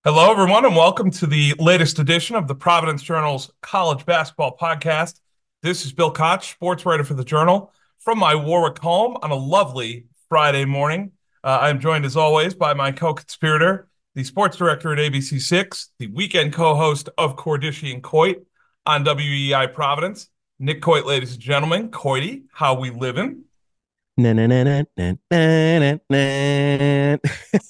Hello, everyone, and welcome to the latest edition of the Providence Journal's College Basketball Podcast. This is Bill Koch, sports writer for the Journal, from my Warwick home on a lovely Friday morning. I'm joined, as always, by my co-conspirator, the sports director at ABC6, the weekend co-host of Cordischi and Coit on WEI Providence, Nick Coit, ladies and gentlemen. Coity, how we living? Na, na, na, na, na, na, na.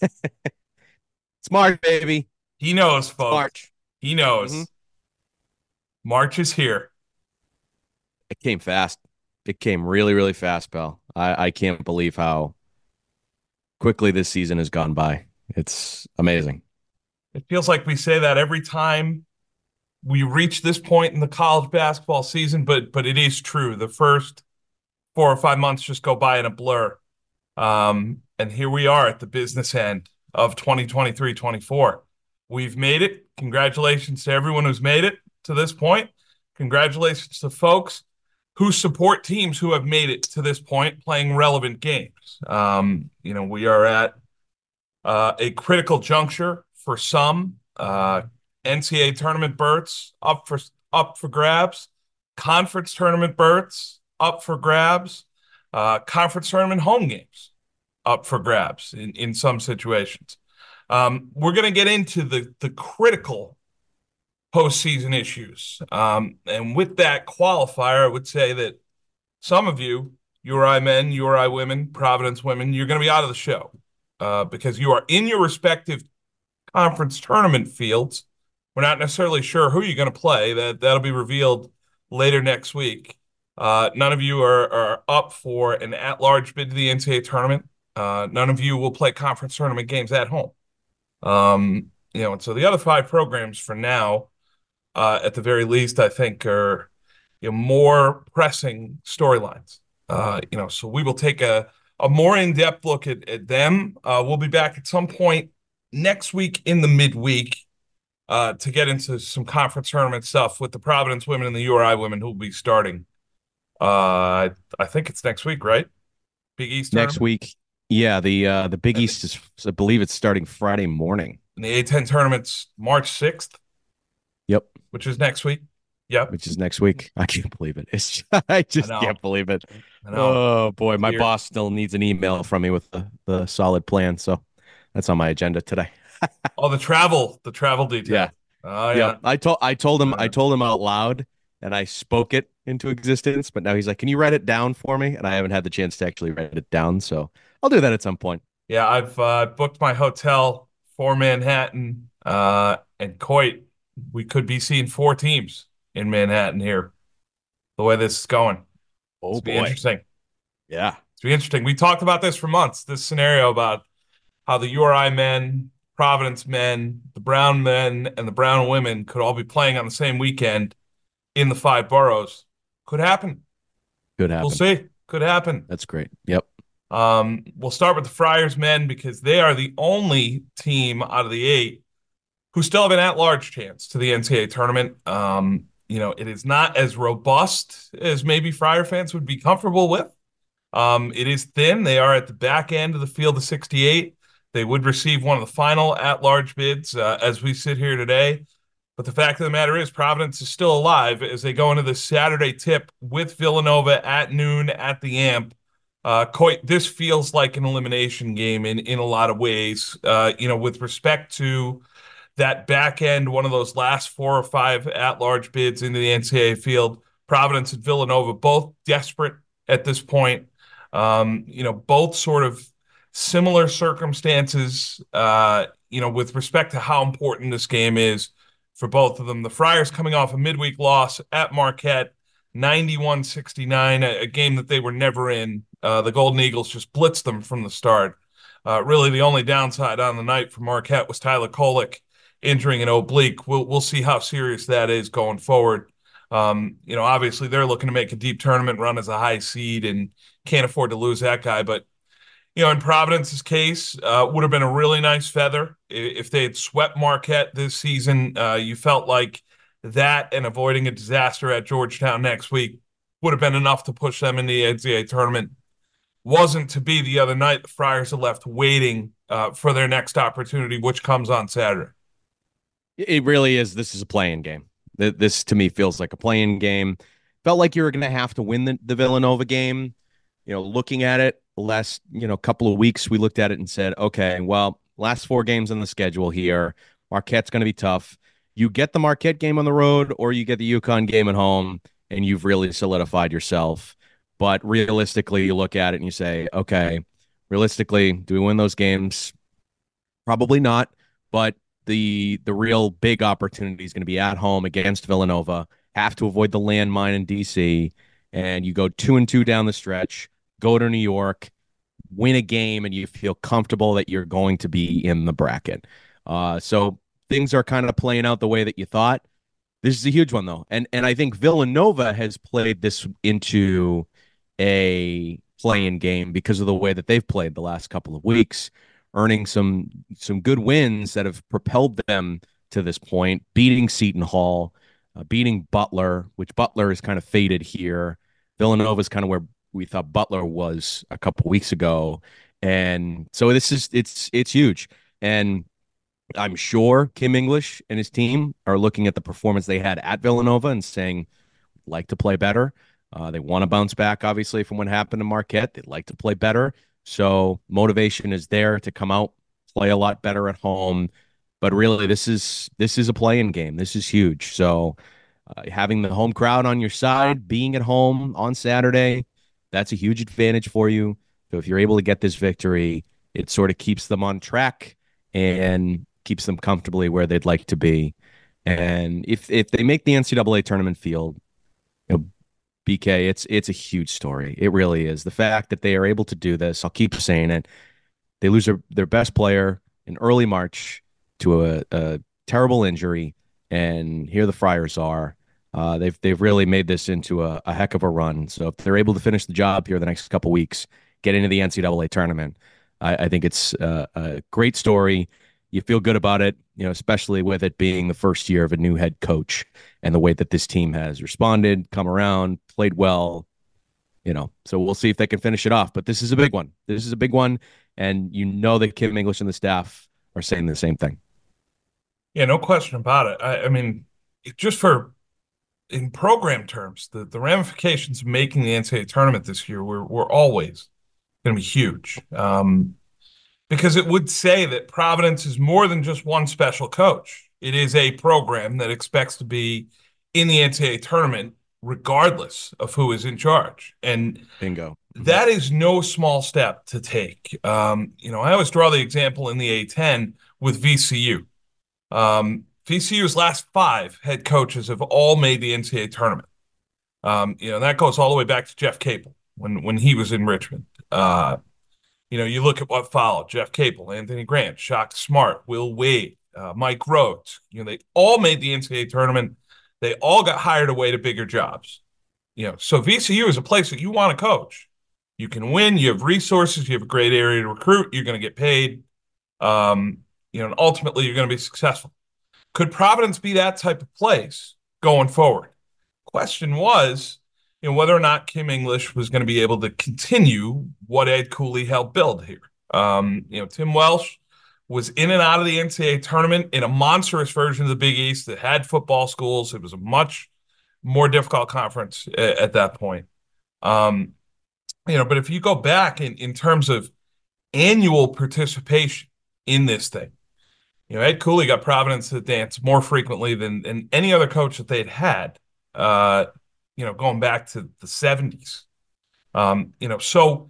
It's March, baby. He knows, It's folks. March. He hmm knows. March is here. It came fast. It came really, really fast, pal. I can't believe how quickly this season has gone by. It's amazing. It feels like we say that every time we reach this point in the college basketball season, but it is true. The first 4 or 5 months just go by in a blur. And here we are at the business end of 2023-24. We've made it. Congratulations to everyone who's made it to this point. Congratulations to folks who support teams who have made it to this point playing relevant games. We are at a critical juncture for some. NCAA tournament berths up for grabs, conference tournament berths up for grabs, conference tournament home games up for grabs in some situations. We're going to get into the critical postseason issues. And with that qualifier, I would say that some of you, URI men, URI women, Providence women, you're going to be out of the show because you are in your respective conference tournament fields. We're not necessarily sure who you're going to play. That'll be revealed later next week. None of you are up for an at-large bid to the NCAA tournament. None of you will play conference tournament games at home. And so the other five programs for now, at the very least, I think are more pressing storylines. So we will take a more in-depth look at them. We'll be back at some point next week in the midweek to get into some conference tournament stuff with the Providence women and the URI women who will be starting. I think it's next week, right? Big East Next tournament. week, yeah, the Big I think, East is, I believe it's starting Friday morning. and the A10 tournament's March 6th, Yep, which is next week. Yep. which is next week. I can't believe it. I I just know. can't believe it. I know. Oh boy, It's my weird. boss still needs an email from me with the solid plan, so that's on my agenda today. Oh, the travel details. Yeah. Oh Yep. yeah. I told him out loud and I spoke it into existence, but now he's like, "Can you write it down for me?" And I haven't had the chance to actually write it down, so I'll do that at some point. Yeah, I've booked my hotel for Manhattan and Coit. We could be seeing four teams in Manhattan here. The way this is going, Oh it's be boy. interesting. Yeah. It's be interesting. We talked about this for months. This scenario about how the URI men, Providence men, the Brown men, and the Brown women could all be playing on the same weekend in the five boroughs. Could happen. Could We'll happen. see. Could happen. That's great. Yep. We'll start with the Friars men because they are the only team out of the eight who still have an at-large chance to the NCAA tournament. It is not as robust as maybe Friar fans would be comfortable with. It is thin. They are at the back end of the field of 68. They would receive one of the final at-large bids as we sit here today. But the fact of the matter is, Providence is still alive as they go into the Saturday tip with Villanova at noon at the AMP. Coit, this feels like an elimination game in a lot of ways. With respect to that back end, one of those last four or five at-large bids into the NCAA field, Providence and Villanova, both desperate at this point. Both sort of similar circumstances, with respect to how important this game is for both of them. The Friars coming off a midweek loss at Marquette, 91-69, a game that they were never in. The Golden Eagles just blitzed them from the start. Really, the only downside on the night for Marquette was Tyler Kolek injuring an oblique. We'll see how serious that is going forward. Obviously they're looking to make a deep tournament run as a high seed and can't afford to lose that guy. But in Providence's case, would have been a really nice feather if they had swept Marquette this season. You felt like that and avoiding a disaster at Georgetown next week would have been enough to push them in the NCAA tournament. Wasn't to be the other night. The Friars are left waiting for their next opportunity, which comes on Saturday. It really is. This is a playing game. This to me feels like a playing game. Felt like you were going to have to win the Villanova game. Looking at it last, couple of weeks, we looked at it and said, okay, well, last 4 games on the schedule here. Marquette's going to be tough. You get the Marquette game on the road or you get the UConn game at home, and you've really solidified yourself. But realistically, you look at it and you say, okay, realistically, do we win those games? Probably not. But the real big opportunity is going to be at home against Villanova. Have to avoid the landmine in DC, and you go 2-2 down the stretch. Go to New York, win a game, and you feel comfortable that you're going to be in the bracket. So things are kind of playing out the way that you thought. This is a huge one though, and I think Villanova has played this into a playing game because of the way that they've played the last couple of weeks, earning some good wins that have propelled them to this point, beating Seton Hall, beating Butler, which Butler is kind of faded here. Villanova is kind of where we thought Butler was a couple weeks ago, and so it's huge. And I'm sure Kim English and his team are looking at the performance they had at Villanova and saying, like to play better. They want to bounce back, obviously, from what happened to Marquette. They'd like to play better. So motivation is there to come out, play a lot better at home. But really, this is a playing game. This is huge. So having the home crowd on your side, being at home on Saturday, that's a huge advantage for you. So if you're able to get this victory, it sort of keeps them on track and keeps them comfortably where they'd like to be. And if they make the NCAA tournament field, BK, it's a huge story. It really is. The fact that they are able to do this, I'll keep saying it. They lose their best player in early March to a terrible injury, and here the Friars are. They've really made this into a heck of a run. So if they're able to finish the job here the next couple weeks, get into the NCAA tournament, I think it's a great story. You feel good about it, especially with it being the first year of a new head coach and the way that this team has responded, come around, played well. So we'll see if they can finish it off. But this is a big one. This is a big one, and that Kim English and the staff are saying the same thing. Yeah, no question about it. I mean, just in program terms, the ramifications of making the NCAA tournament this year were always going to be huge. Because it would say that Providence is more than just one special coach. It is a program that expects to be in the NCAA tournament regardless of who is in charge. And bingo. That is no small step to take. I always draw the example in the A10 with VCU. VCU's last 5 head coaches have all made the NCAA tournament. That goes all the way back to Jeff Capel when he was in Richmond. You look at what followed: Jeff Capel, Anthony Grant, Shaka Smart, Will Wade, Mike Rhodes. They all made the NCAA tournament. They all got hired away to bigger jobs. So VCU is a place that you want to coach. You can win. You have resources. You have a great area to recruit. You're going to get paid. And ultimately you're going to be successful. Could Providence be that type of place going forward? Question was, whether or not Kim English was going to be able to continue what Ed Cooley helped build here. Tim Welsh was in and out of the NCAA tournament in a monstrous version of the Big East that had football schools. It was a much more difficult conference at that point. But if you go back in terms of annual participation in this thing, Ed Cooley got Providence to dance more frequently than any other coach that they'd had, going back to the 70s. So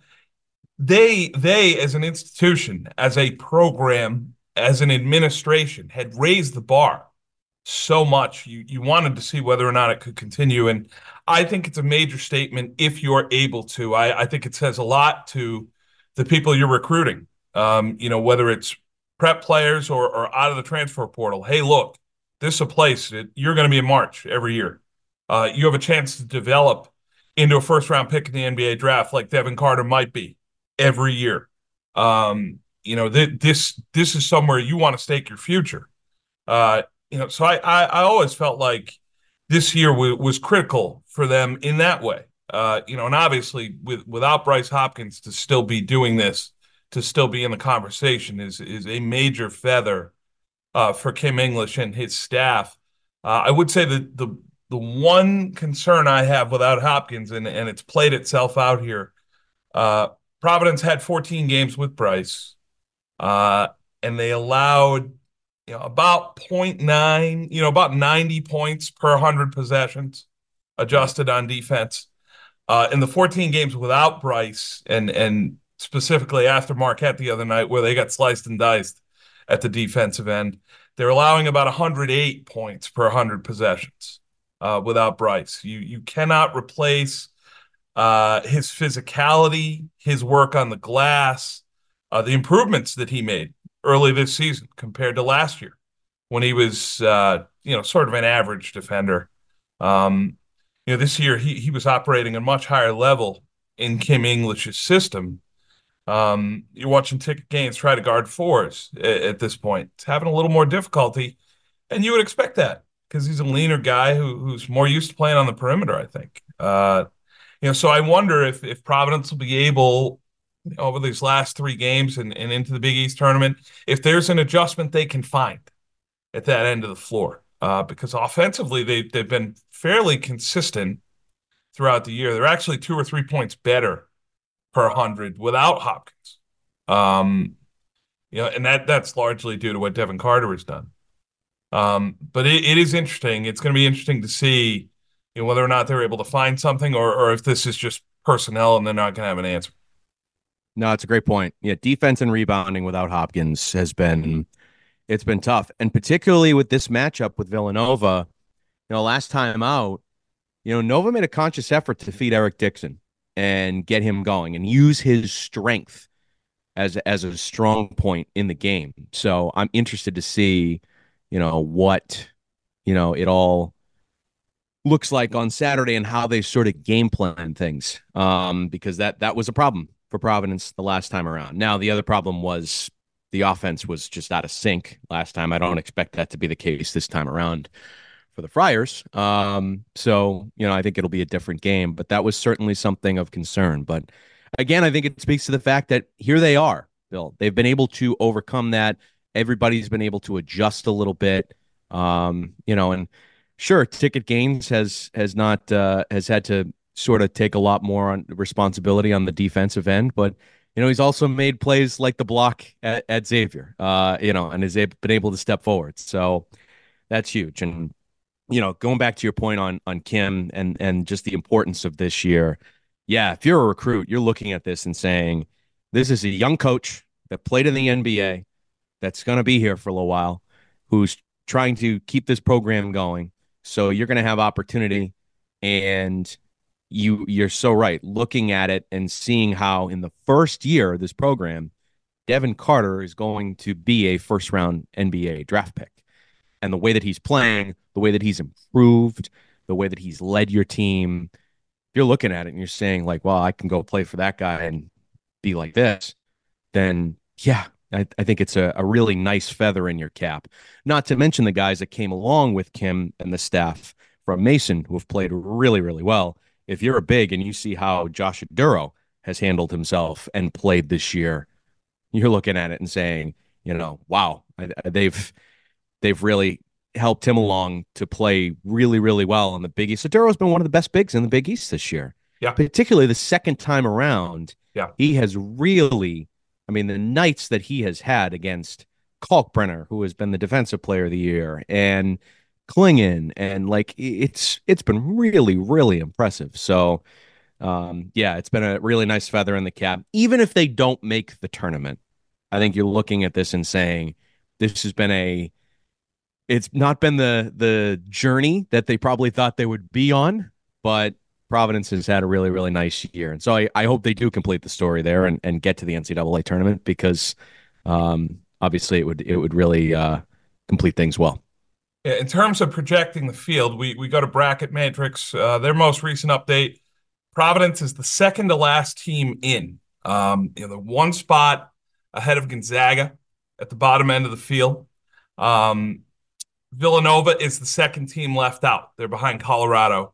they as an institution, as a program, as an administration, had raised the bar so much. You wanted to see whether or not it could continue. And I think it's a major statement if you're able to. I think it says a lot to the people you're recruiting, whether it's prep players or out of the transfer portal. Hey, look, this is a place that you're going to be in March every year. You have a chance to develop into a first-round pick in the NBA draft like Devin Carter might be every year. This is somewhere you want to stake your future. So I always felt like this year was critical for them in that way. And obviously without Bryce Hopkins to still be doing this, to still be in the conversation is a major feather for Kim English and his staff. I would say that the one concern I have without Hopkins, and it's played itself out here. Uh, Providence had 14 games with Bryce, uh, and they allowed about point 0.9, about 90 points per 100 possessions Right. adjusted on defense. In the 14 games without Bryce, and specifically after Marquette the other night, where they got sliced and diced at the defensive end, they're allowing about 108 points per 100 possessions without Bryce. You cannot replace his physicality, his work on the glass, the improvements that he made early this season compared to last year when he was, sort of an average defender. Um, this year he was operating a much higher level in Kim English's system. You're watching Ticket Gaines try to guard fours at this point. It's having a little more difficulty, and you would expect that because he's a leaner guy who's more used to playing on the perimeter, I think. So I wonder if Providence will be able, over these last three games and into the Big East tournament, if there's an adjustment they can find at that end of the floor. Because offensively, they've been fairly consistent throughout the year. They're actually 2 or 3 points better per 100 without Hopkins. And that's largely due to what Devin Carter has done. But it is interesting. It's going to be interesting to see, whether or not they're able to find something, or if this is just personnel and they're not going to have an answer. No, it's a great point. Yeah, defense and rebounding without Hopkins it's been tough. And particularly with this matchup with Villanova, last time out, Nova made a conscious effort to feed Eric Dixon and get him going and use his strength as a strong point in the game. So I'm interested to see, what, it all looks like on Saturday and how they sort of game plan things. Because that was a problem for Providence the last time around. Now, the other problem was the offense was just out of sync last time. I don't expect that to be the case this time around for the Friars. So, I think it'll be a different game, but that was certainly something of concern. But again, I think it speaks to the fact that here they are, Bill. They've been able to overcome that. Everybody's been able to adjust a little bit. And sure, Ticket Gaines has not has had to sort of take a lot more on responsibility on the defensive end, but he's also made plays like the block at Xavier, and been able to step forward. So that's huge. And going back to your point on Kim and just the importance of this year, yeah, if you're a recruit, you're looking at this and saying, this is a young coach that played in the NBA that's going to be here for a little while, who's trying to keep this program going. So you're going to have opportunity, and you're so right. Looking at it and seeing how in the first year of this program, Devin Carter is going to be a first round NBA draft pick. And the way that he's playing, the way that he's improved, the way that he's led your team, you're looking at it and you're saying, like, well, I can go play for that guy and be like this, then yeah, I think it's a really nice feather in your cap. Not to mention the guys that came along with Kim and the staff from Mason who have played really, really well. If you're a big and you see how Josh Duro has handled himself and played this year, you're looking at it and saying, wow, they've really helped him along to play really, really well in the Big East. Saduro has been one of the best bigs in the Big East this year, Yeah. particularly the second time around. Yeah. He has really, the nights that he has had against Kalkbrenner, who has been the defensive player of the year, and Klingon, and it's been really, really impressive. So, yeah, it's been a really nice feather in the cap. Even if they don't make the tournament, I think you're looking at this and saying, this has been it's not been the journey that they probably thought they would be on, but Providence has had a really, really nice year. And so I hope they do complete the story there and get to the NCAA tournament, because obviously it would really complete things well. Yeah, in terms of projecting the field, we go to Bracket Matrix. Their most recent update, Providence is the second to last team in. The one spot ahead of Gonzaga at the bottom end of the field. Villanova is the second team left out. They're behind Colorado.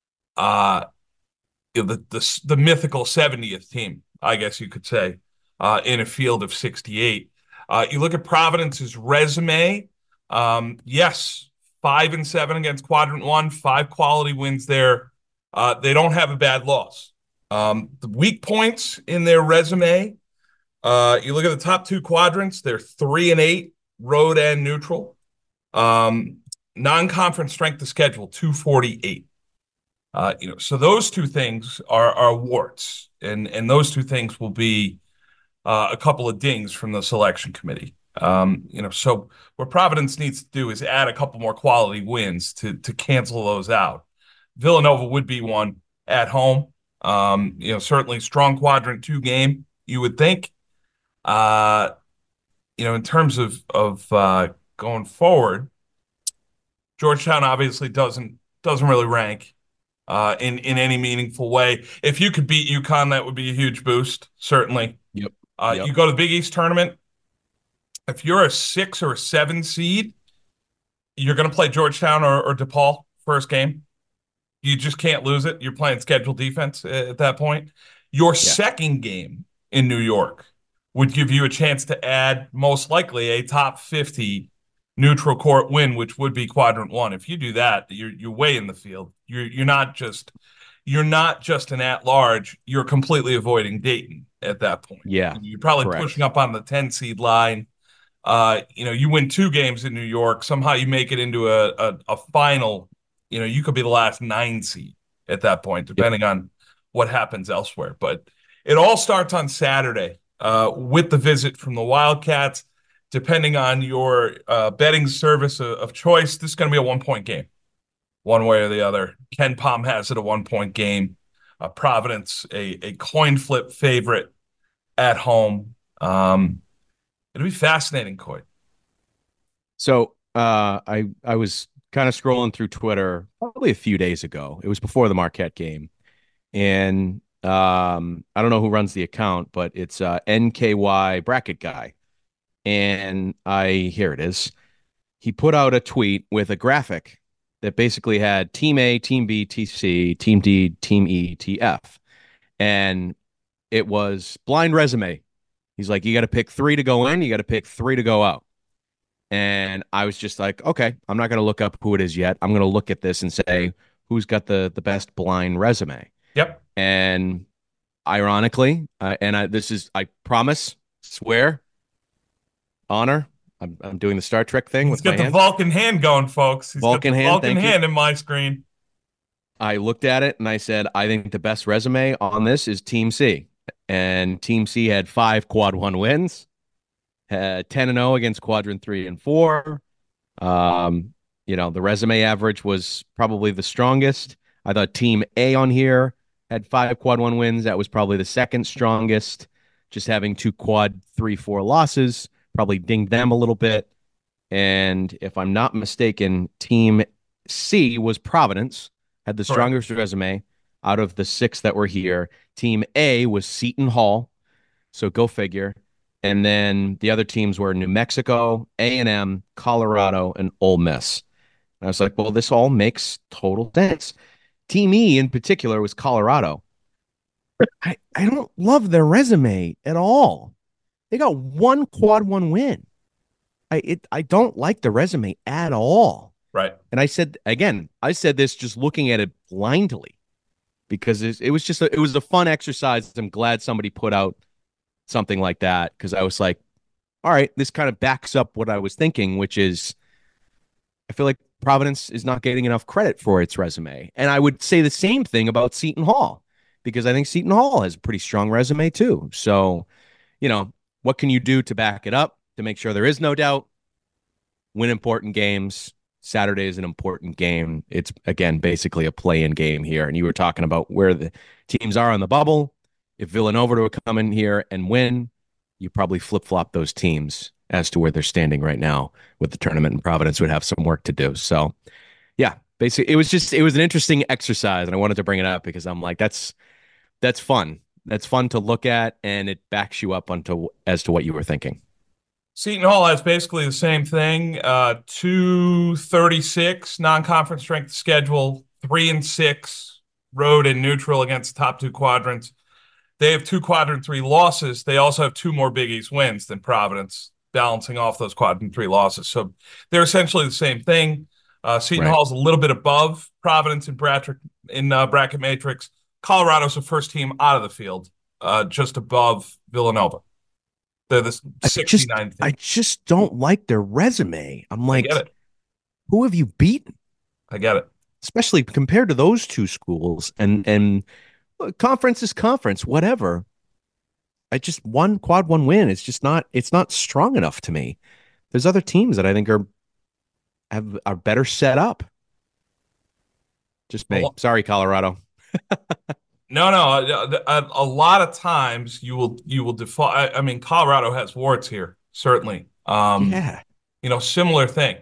The mythical 70th team, I guess you could say, in a field of 68. You look at Providence's resume Yes, 5-7 against quadrant one, five quality wins there. They don't have a bad loss. The weak points in their resume, you look at the top two quadrants, they're 3-8, road and neutral. Non-conference strength of schedule, 248. So those two things are warts, and those two things will be a couple of dings from the selection committee. So what Providence needs to do is add a couple more quality wins to cancel those out. Villanova would be one at home. Certainly strong quadrant two game, you would think. In terms of going forward, Georgetown obviously doesn't really rank in any meaningful way. If you could beat UConn, that would be a huge boost, certainly. Yep. You go to the Big East tournament. If you're a 6 or a 7 seed, you're going to play Georgetown or DePaul first game. You just can't lose it. You're playing scheduled defense at that point. Your Yeah. second game in New York would give you a chance to add most likely a top 50 neutral court win, which would be quadrant one. If you do that, you're way in the field. You're not just an at large. You're completely avoiding Dayton at that point. Yeah. You're probably Correct. pushing up on the 10 seed line. You win two games in New York. Somehow you make it into a final. You could be the last 9 seed at that point, depending on what happens elsewhere. But it all starts on Saturday with the visit from the Wildcats. Depending on your betting service of choice, this is going to be a 1-point game, one way or the other. KenPom has it a 1-point game. Providence, a coin flip favorite at home. It'll be fascinating, Coy. So I was kind of scrolling through Twitter probably a few days ago. It was before the Marquette game, and I don't know who runs the account, but it's NKY Bracket Guy, and here it is. He put out a tweet with a graphic that basically had Team A, Team B, TC, Team D, Team E, TF, and it was blind resume. He's like, you got to pick 3 to go in, you got to pick 3 to go out. And I was just like, okay, I'm not going to look up who it is yet. I'm going to look at this and say, who's got the best blind resume? Yep. And ironically, I promise, swear, honor, I'm doing the Star Trek thing He's with my got the hands. Vulcan hand going, folks. He's Vulcan got the hand, Vulcan thank you. hand in my screen. I looked at it and I said, I think the best resume on this is Team C. And Team C had 5 quad 1 wins, had 10-0 against quadrant 3 and 4. The resume average was probably the strongest. I thought Team A on here had 5 quad 1 wins. That was probably the second strongest. Just having 2 quad 3-4 losses probably dinged them a little bit. And if I'm not mistaken, Team C was Providence, had the strongest resume out of the 6 that were here. Team A was Seton Hall, so go figure. And then the other teams were New Mexico, A&M, Colorado, and Ole Miss. And I was like, well, this all makes total sense. Team E in particular was Colorado. I don't love their resume at all. They got 1 quad 1 win. I don't like the resume at all. Right. And I said this just looking at it blindly because it was a fun exercise. I'm glad somebody put out something like that because I was like, all right, this kind of backs up what I was thinking, which is I feel like Providence is not getting enough credit for its resume. And I would say the same thing about Seton Hall because I think Seton Hall has a pretty strong resume too. So, what can you do to back it up to make sure there is no doubt? Win important games. Saturday is an important game. It's, again, basically a play-in game here. And you were talking about where the teams are on the bubble. If Villanova were to come in here and win, you probably flip-flop those teams as to where they're standing right now with the tournament, and Providence would have some work to do. So, yeah, basically, it was an interesting exercise, and I wanted to bring it up because I'm like, that's fun. That's fun to look at, and it backs you up as to what you were thinking. Seton Hall has basically the same thing. 236 non-conference strength schedule, 3-6 road and neutral against the top 2 quadrants. They have 2 quadrant 3 losses. They also have 2 more Big East wins than Providence. balancing off those quadrant three losses. So they're essentially the same thing. Seton Right. Hall's a little bit above Providence in bracket matrix. Colorado's the first team out of the field, just above Villanova. They're the I just 69th I team. just don't like their resume. I'm I get like, it. who have you beaten? I get it. Especially compared to those two schools. And conference is conference, whatever. I just one quad one win. It's not strong enough to me. There's other teams that I think are better set up. Just A me. lo- Sorry, Colorado. No, no. A lot of times you will default. I mean, Colorado has warts here, certainly. Yeah. Similar thing.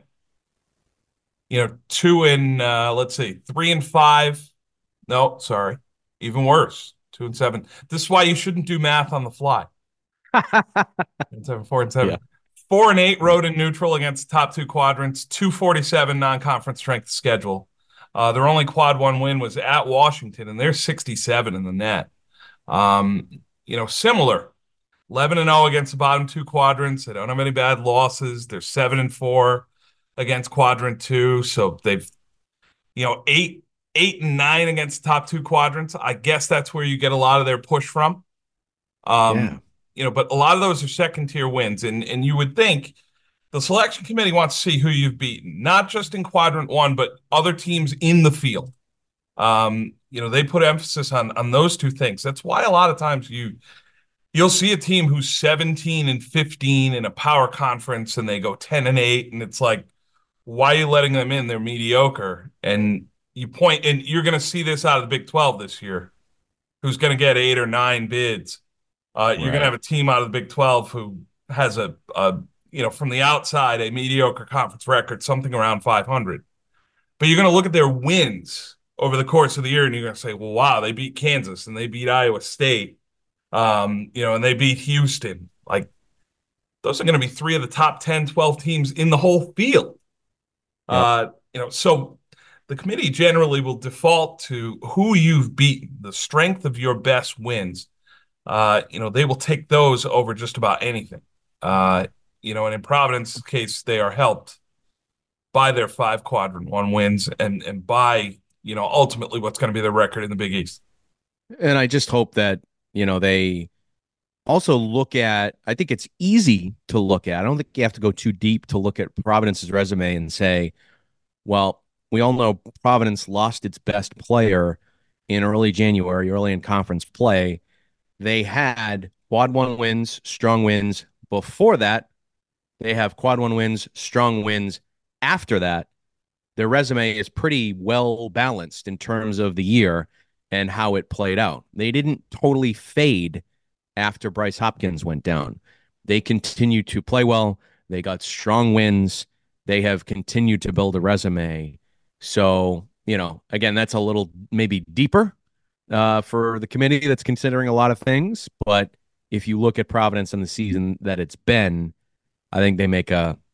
Two and let's see, 3-5. No, sorry, even worse. 2-7. This is why you shouldn't do math on the fly. And 7, 4-7. Yeah. 4-8 road and neutral against the top two quadrants. 247 non-conference strength schedule. Their only quad one win was at Washington, and they're 67 in the net. Similar. 11-0 against the bottom two quadrants. They don't have any bad losses. They're 7-4 against quadrant two. So they've, 8-9 against the top two quadrants. I guess that's where you get a lot of their push from. Yeah. Um, but a lot of those are second tier wins. And you would think the selection committee wants to see who you've beaten, not just in quadrant one, but other teams in the field. They put emphasis on those two things. That's why a lot of times you'll see a team who's 17-15 in a power conference and they go 10-8, and it's like, why are you letting them in? They're mediocre. And you're going to see this out of the Big 12 this year, who's going to get 8 or 9 bids. You're going to have Right. a team out of the Big 12 who has from the outside, a mediocre conference record, something around 500. But you're going to look at their wins over the course of the year, and you're going to say, well, wow, they beat Kansas and they beat Iowa State, and they beat Houston. Like, those are going to be three of the top 10, 12 teams in the whole field. Yep. So the committee generally will default to who you've beaten, the strength of your best wins. They will take those over just about anything. And in Providence's case, they are helped by their 5 quadrant one wins and by, ultimately what's going to be their record in the Big East. And I just hope that, they also look at, I think it's easy to look at. I don't think you have to go too deep to look at Providence's resume and say, well, we all know Providence lost its best player in early January, early in conference play. They had quad one wins, strong wins before that. They have quad one wins, strong wins after that. Their resume is pretty well balanced in terms of the year and how it played out. They didn't totally fade after Bryce Hopkins went down. They continued to play well. They got strong wins. They have continued to build a resume. So, again, that's a little maybe deeper for the committee that's considering a lot of things. But if you look at Providence and the season that it's been, I think they make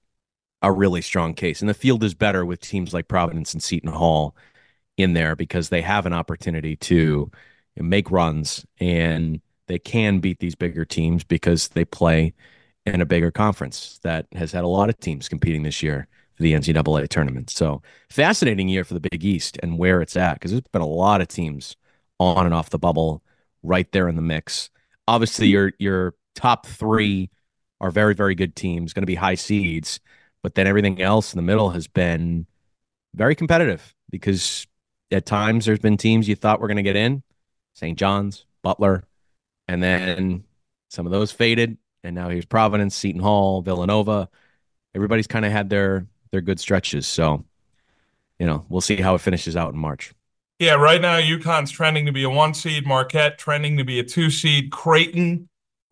a really strong case. And the field is better with teams like Providence and Seton Hall in there because they have an opportunity to make runs and they can beat these bigger teams because they play in a bigger conference that has had a lot of teams competing this year for the NCAA tournament. So fascinating year for the Big East and where it's at because there's been a lot of teams on and off the bubble right there in the mix. Obviously, your top three are very, very good teams, going to be high seeds, but then everything else in the middle has been very competitive because at times there's been teams you thought were going to get in, St. John's, Butler, and then some of those faded. And now here's Providence, Seton Hall, Villanova. Everybody's kind of had their good stretches. So, we'll see how it finishes out in March. Yeah, right now UConn's trending to be a 1 seed, Marquette trending to be a 2 seed, Creighton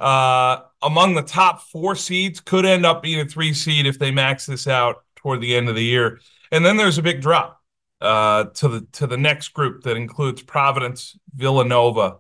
among the top 4 seeds could end up being a 3 seed if they max this out toward the end of the year. And then there's a big drop to the next group that includes Providence, Villanova,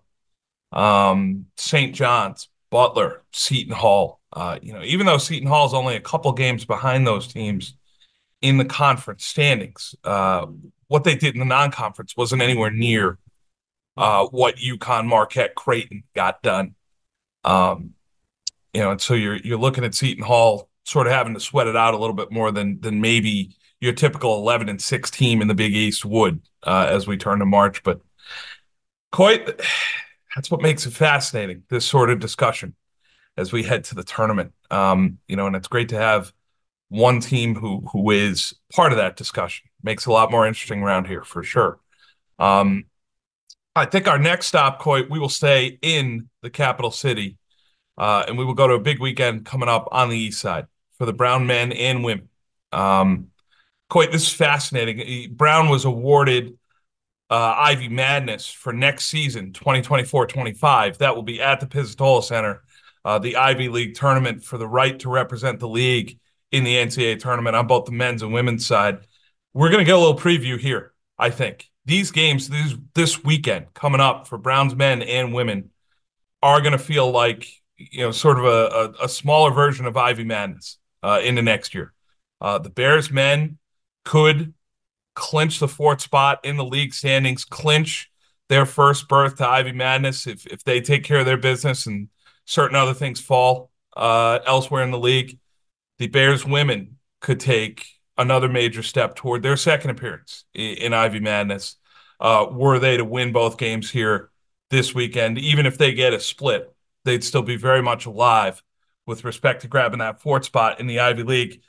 St. John's, Butler, Seton Hall. Even though Seton Hall is only a couple games behind those teams in the conference standings, what they did in the non-conference wasn't anywhere near what UConn, Marquette, Creighton got done. And so you're looking at Seton Hall sort of having to sweat it out a little bit more than maybe your typical 11-6 team in the Big East would as we turn to March. But Coit, that's what makes it fascinating, this sort of discussion as we head to the tournament. And it's great to have one team who is part of that discussion. Makes it a lot more interesting around here for sure. Um, I think our next stop, Coit, we will stay in the capital city, and we will go to a big weekend coming up on the east side for the Brown men and women. Um, Coit, this is fascinating. Brown was awarded Ivy Madness for next season, 2024-25. That will be at the Pizzatola Center, the Ivy League tournament for the right to represent the league in the NCAA tournament on both the men's and women's side. We're going to get a little preview here, I think. These games this weekend coming up for Browns men and women are going to feel like, sort of a smaller version of Ivy Madness into next year. The Bears men could clinch the fourth spot in the league standings, clinch their first berth to Ivy Madness if they take care of their business and certain other things fall elsewhere in the league. The Bears women could take another major step toward their second appearance in Ivy Madness were they to win both games here this weekend. Even if they get a split, they'd still be very much alive with respect to grabbing that fourth spot in the Ivy League.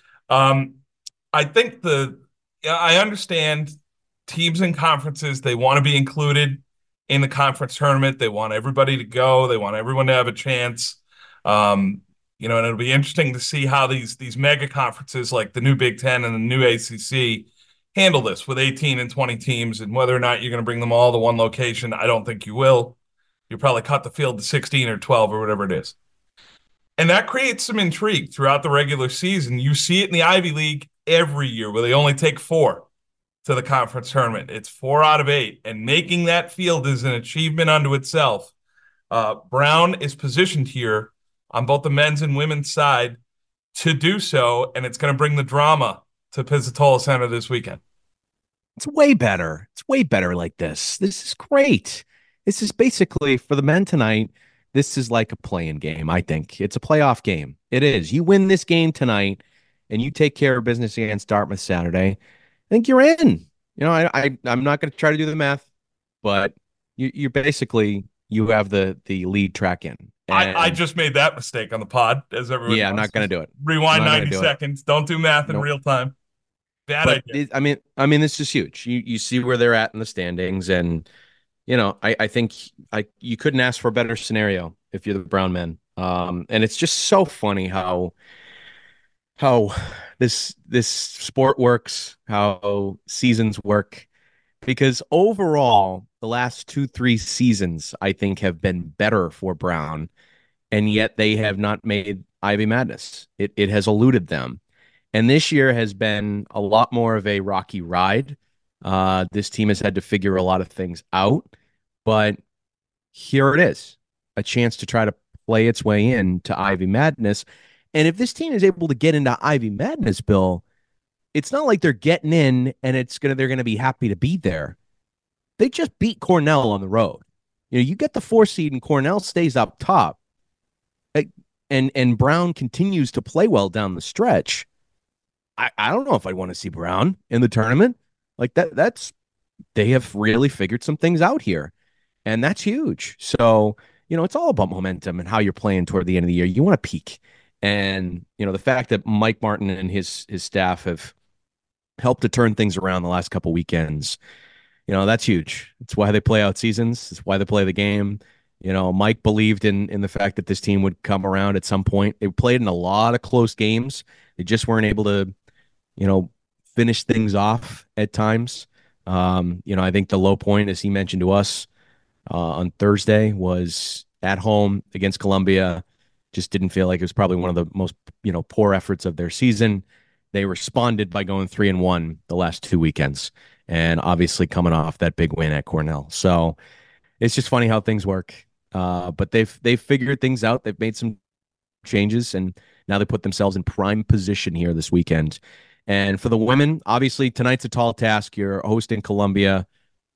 I think I understand teams and conferences, they want to be included in the conference tournament. They want everybody to go. They want everyone to have a chance. And it'll be interesting to see how these mega conferences like the new Big Ten and the new ACC handle this with 18 and 20 teams, and whether or not you're going to bring them all to one location. I don't think you will. You'll probably cut the field to 16 or 12 or whatever it is. And that creates some intrigue throughout the regular season. You see it in the Ivy League every year where they only take 4 to the conference tournament. It's 4 out of 8. And making that field is an achievement unto itself. Brown is positioned here on both the men's and women's side to do so, and it's going to bring the drama to Pizzatola Center this weekend. It's way better. It's way better like this. This is great. This is basically for the men tonight. This is like a playing game. I think it's a playoff game. It is. You win this game tonight and you take care of business against Dartmouth Saturday. I think you're in. I'm not going to try to do the math, but you're basically, you have the lead track in. I just made that mistake on the pod, as everyone knows. I'm not going to do it. Rewind 90 seconds. Don't do math in real time. Bad idea. This is huge. You see where they're at in the standings, and I think you couldn't ask for a better scenario if you're the Brown men. And it's just so funny how this sport works, how seasons work, because overall the last 2-3 seasons I think have been better for Brown, and yet they have not made Ivy Madness. It has eluded them. And this year has been a lot more of a rocky ride. This team has had to figure a lot of things out, but here it is, a chance to try to play its way into Ivy Madness. And if this team is able to get into Ivy Madness, Bill, it's not like they're getting in and they're gonna be happy to be there. They just beat Cornell on the road. You get the 4 seed and Cornell stays up top, and Brown continues to play well down the stretch. I don't know if I want to see Brown in the tournament like that. They have really figured some things out here, and that's huge. So, it's all about momentum and how you're playing toward the end of the year. You want to peak. And, the fact that Mike Martin and his staff have helped to turn things around the last couple weekends, that's huge. It's why they play out seasons. It's why they play the game. Mike believed in the fact that this team would come around at some point. They played in a lot of close games. They just weren't able to, finish things off at times. I think the low point, as he mentioned to us on Thursday, was at home against Columbia. Just didn't feel like it was probably one of the most, poor efforts of their season. They responded by going 3-1 the last 2 weekends, and obviously coming off that big win at Cornell. So it's just funny how things work. But they've figured things out. They've made some changes, and now they put themselves in prime position here this weekend. And for the women, obviously tonight's a tall task. You're hosting Columbia.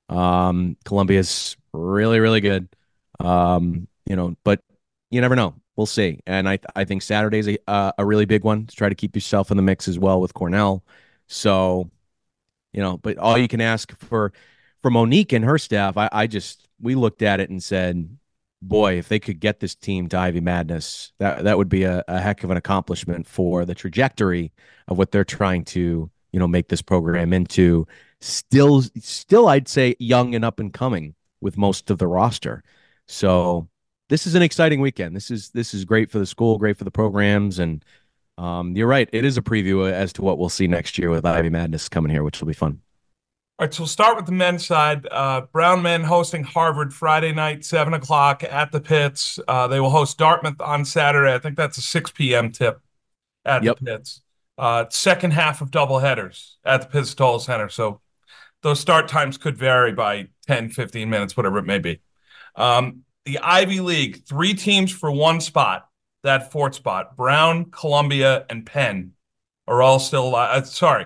Columbia's really, really good. But you never know. We'll see. And I think Saturday's a really big one to try to keep yourself in the mix as well with Cornell. So, but all you can ask for Monique and her staff, we looked at it and said, boy, if they could get this team to Ivy Madness, that would be a heck of an accomplishment for the trajectory of what they're trying to, make this program into. Still, I'd say young and up and coming with most of the roster. So this is an exciting weekend. This is great for the school, great for the programs, and you're right. It is a preview as to what we'll see next year with Ivy Madness coming here, which will be fun. All right, so we'll start with the men's side. Brown men hosting Harvard Friday night, 7 o'clock at the Pits. They will host Dartmouth on Saturday. I think that's a 6 p.m. tip at the Yep. Pits. Second half of doubleheaders at the Pistola Center. So those start times could vary by 10, 15 minutes, whatever it may be. The Ivy League, 3 teams for one spot, that fourth spot. Brown, Columbia, and Penn are all still alive.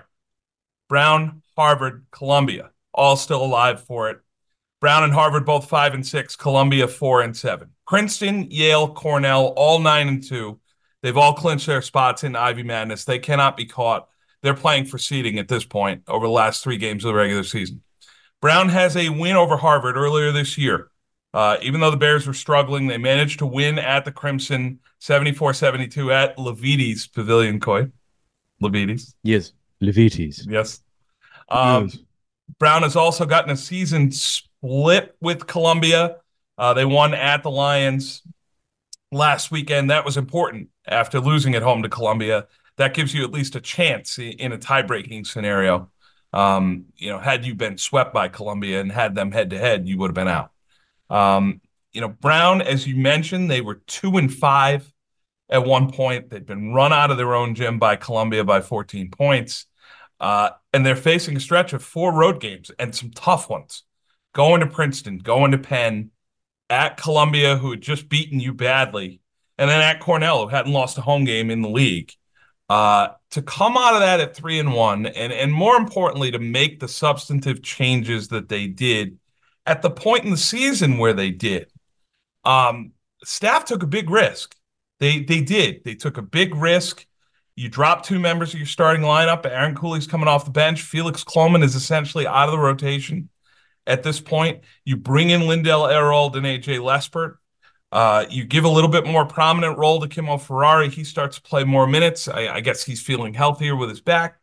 Brown, Harvard, Columbia, all still alive for it. Brown and Harvard both 5-6, Columbia 4-7. Princeton, Yale, Cornell, all 9-2. They've all clinched their spots in Ivy Madness. They cannot be caught. They're playing for seeding at this point over the last 3 games of the regular season. Brown has a win over Harvard earlier this year. Even though the Bears were struggling, they managed to win at the Crimson 74-72 at Levites Pavilion Coy. Levites. Yes. Levites. Yes. Yes. Brown has also gotten a season split with Columbia. They won at the Lions last weekend. That was important after losing at home to Columbia. That gives you at least a chance in a tie-breaking scenario. Had you been swept by Columbia and had them head-to-head, you would have been out. Brown, as you mentioned, they were 2-5 at one point. They'd been run out of their own gym by Columbia by 14 points. And they're facing a stretch of 4 road games and some tough ones. Going to Princeton, going to Penn, at Columbia, who had just beaten you badly, and then at Cornell, who hadn't lost a home game in the league. To come out of that at 3-1, and more importantly, to make the substantive changes that they did at the point in the season where they did, staff took a big risk. They did. They took a big risk. You drop 2 members of your starting lineup. Aaron Cooley's coming off the bench. Felix Kloman is essentially out of the rotation at this point. You bring in Lindell Erold and AJ Lespert. You give a little bit more prominent role to Kimo Ferrari. He starts to play more minutes. I guess he's feeling healthier with his back.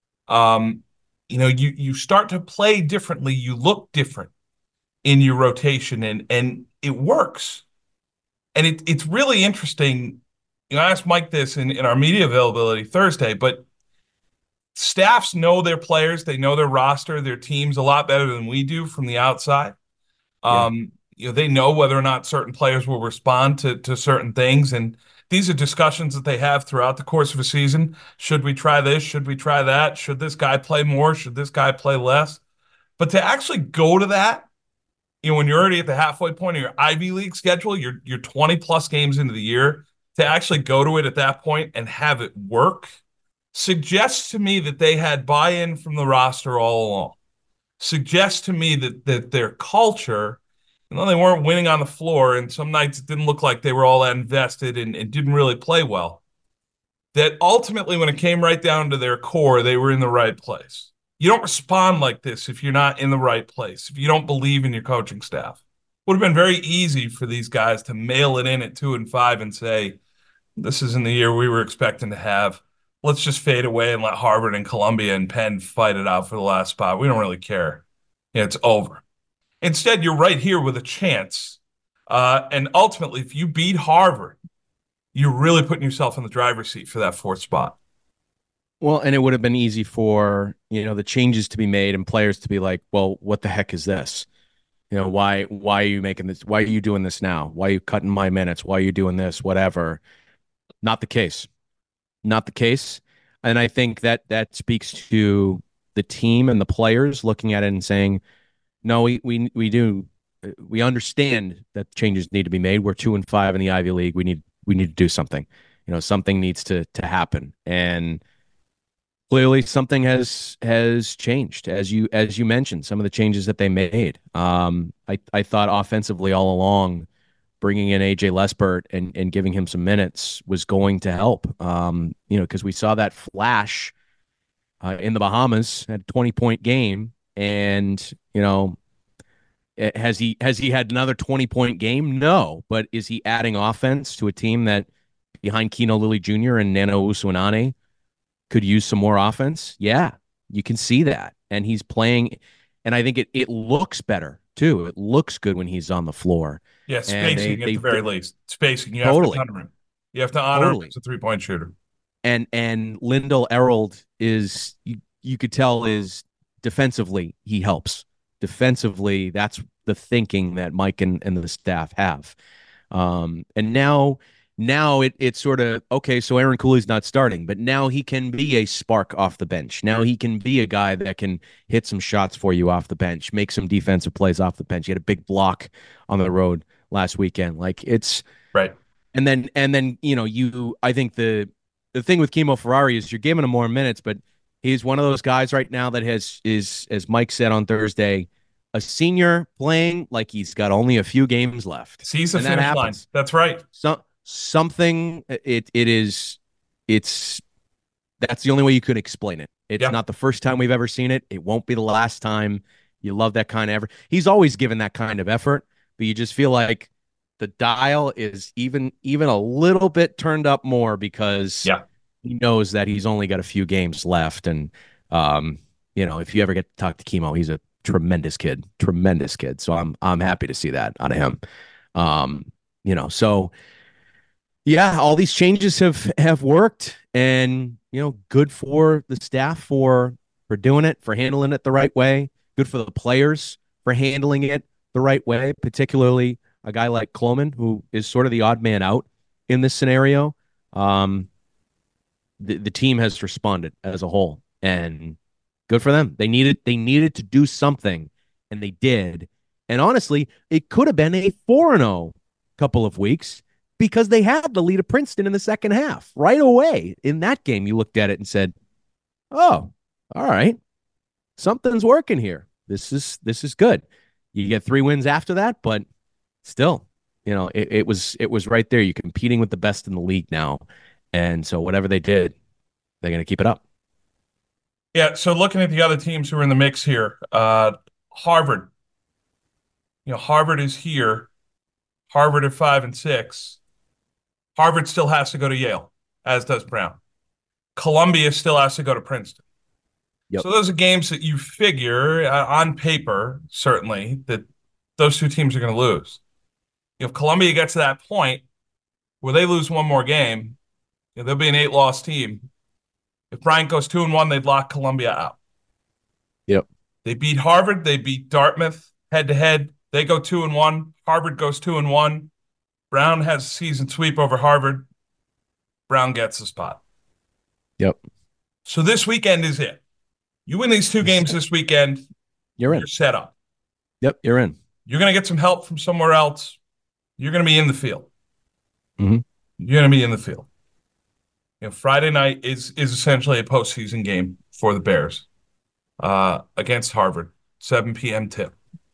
You start to play differently. You look different in your rotation, and it works. And it's really interesting. I asked Mike this in our media availability Thursday, but staffs know their players. They know their roster, their teams a lot better than we do from the outside. Yeah. They know whether or not certain players will respond to certain things. And these are discussions that they have throughout the course of a season. Should we try this? Should we try that? Should this guy play more? Should this guy play less? But to actually go to that, when you're already at the halfway point of your Ivy League schedule, you're 20 plus games into the year, to actually go to it at that point and have it work suggests to me that they had buy-in from the roster all along. Suggests to me that their culture, they weren't winning on the floor, and some nights it didn't look like they were all that invested and didn't really play well, that ultimately when it came right down to their core, they were in the right place. You don't respond like this if you're not in the right place, if you don't believe in your coaching staff. Would have been very easy for these guys to mail it in at 2-5 and say, this isn't the year we were expecting to have. Let's just fade away and let Harvard and Columbia and Penn fight it out for the last spot. We don't really care. It's over. Instead, you're right here with a chance. And ultimately, if you beat Harvard, you're really putting yourself in the driver's seat for that 4th spot. Well, and it would have been easy for, the changes to be made and players to be like, well, what the heck is this? Why are you making this? Why are you doing this now? Why are you cutting my minutes? Why are you doing this? Whatever. Not the case. Not the case. And I think that speaks to the team and the players looking at it and saying, no, we understand that changes need to be made. We're 2-5 in the Ivy League. We need to do something. Something needs to happen. And clearly something has changed, as you mentioned, some of the changes that they made. I thought offensively all along, bringing in AJ Lesbert and giving him some minutes was going to help. Because we saw that flash in the Bahamas at a 20-point game, and has he had another 20-point game? No, but is he adding offense to a team that behind Keno Lilly Jr. and Nano Usuanane could use some more offense? Yeah, you can see that, and he's playing, and I think it looks better too. It looks good when he's on the floor. Yeah, And spacing at the very least. Spacing. You have to totally, honor him. You have to honor him totally. as a 3-point shooter. And Lyndall Erold is you could tell is defensively he helps. Defensively, that's the thinking that Mike and the staff have. And now it's sort of okay, so Aaron Cooley's not starting, but now he can be a spark off the bench. Now he can be a guy that can hit some shots for you off the bench, make some defensive plays off the bench. He had a big block on the road last weekend. Like it's Right. and then I think the thing with Kimo Ferrari is you're giving him more minutes, but he's one of those guys right now that is as Mike said on Thursday, a senior playing like he's got only a few games left. Sees the And that finish line. happens. That's right. Something it's that's the only way you could explain it. It's Yeah. not the first time we've ever seen it. It won't be the last time. You love that kind of effort. He's always given that kind of effort, but you just feel like the dial is even a little bit turned up more because Yeah. he knows that he's only got a few games left. And if you ever get to talk to Kimo, he's a tremendous kid. So I'm happy to see that out of him. So yeah, all these changes have worked, and good for the staff for doing it, for handling it the right way. Good for the players for handling it the right way, particularly a guy like Kloman, who is sort of the odd man out in this scenario. The team has responded as a whole, and good for them. They needed to do something, and they did. And honestly, it could have been a 4-0 couple of weeks because they had the lead of Princeton in the second half right away. In that game, you looked at it and said, "Oh, all right, something's working here. This is good." You get 3 wins after that, but still, it was right there. You're competing with the best in the league now, and so whatever they did, they're going to keep it up. Yeah. So looking at the other teams who are in the mix here, Harvard. Harvard is here. Harvard at 5-6. Harvard still has to go to Yale, as does Brown. Columbia still has to go to Princeton. Yep. So those are games that you figure on paper, certainly, that those two teams are going to lose. If Columbia gets to that point where they lose one more game, they'll be an 8-loss team. If Bryant goes 2-1, they'd lock Columbia out. Yep. They beat Harvard. They beat Dartmouth head-to-head. They go 2-1. Harvard goes 2-1. Brown has a season sweep over Harvard. Brown gets the spot. Yep. So this weekend is it. You win these 2 games this weekend, You're in. you're set up. Yep, you're in. You're going to get some help from somewhere else. You're going to be in the field. Mm-hmm. You're going to be in the field. Friday night is essentially a postseason game for the Bears against Harvard, 7 p.m. tip.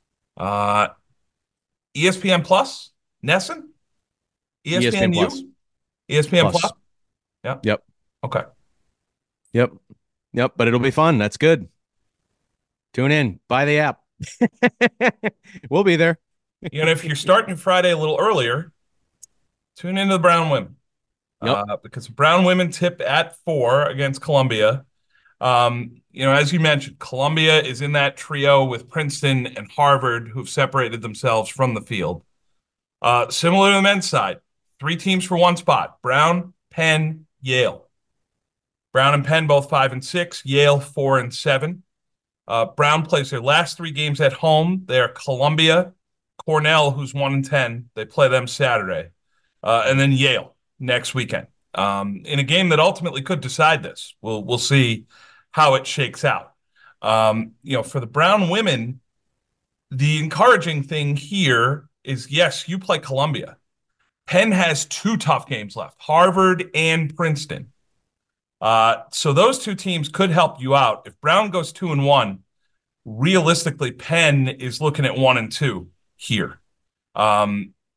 ESPN Plus, Nesson? ESPN U? Plus. ESPN Plus. Plus? Yeah. Yep. Okay. Yep. But it'll be fun. That's good. Tune in. Buy the app. We'll be there. If you're starting Friday a little earlier, tune into the Brown women. Yep. Because Brown women tip at 4 against Columbia. As you mentioned, Columbia is in that trio with Princeton and Harvard, who've separated themselves from the field. Similar to the men's side, 3 teams for 1 spot: Brown, Penn, Yale. Brown and Penn both 5-6, Yale 4-7. Brown plays their last 3 games at home. They are Columbia, Cornell, who's 1-10. They play them Saturday, and then Yale next weekend. In a game that ultimately could decide this. We'll see how it shakes out. For the Brown women, the encouraging thing here is, yes, you play Columbia. Penn has 2 tough games left, Harvard and Princeton. So those 2 teams could help you out. If Brown goes 2-1, realistically, Penn is looking at 1-2 here. And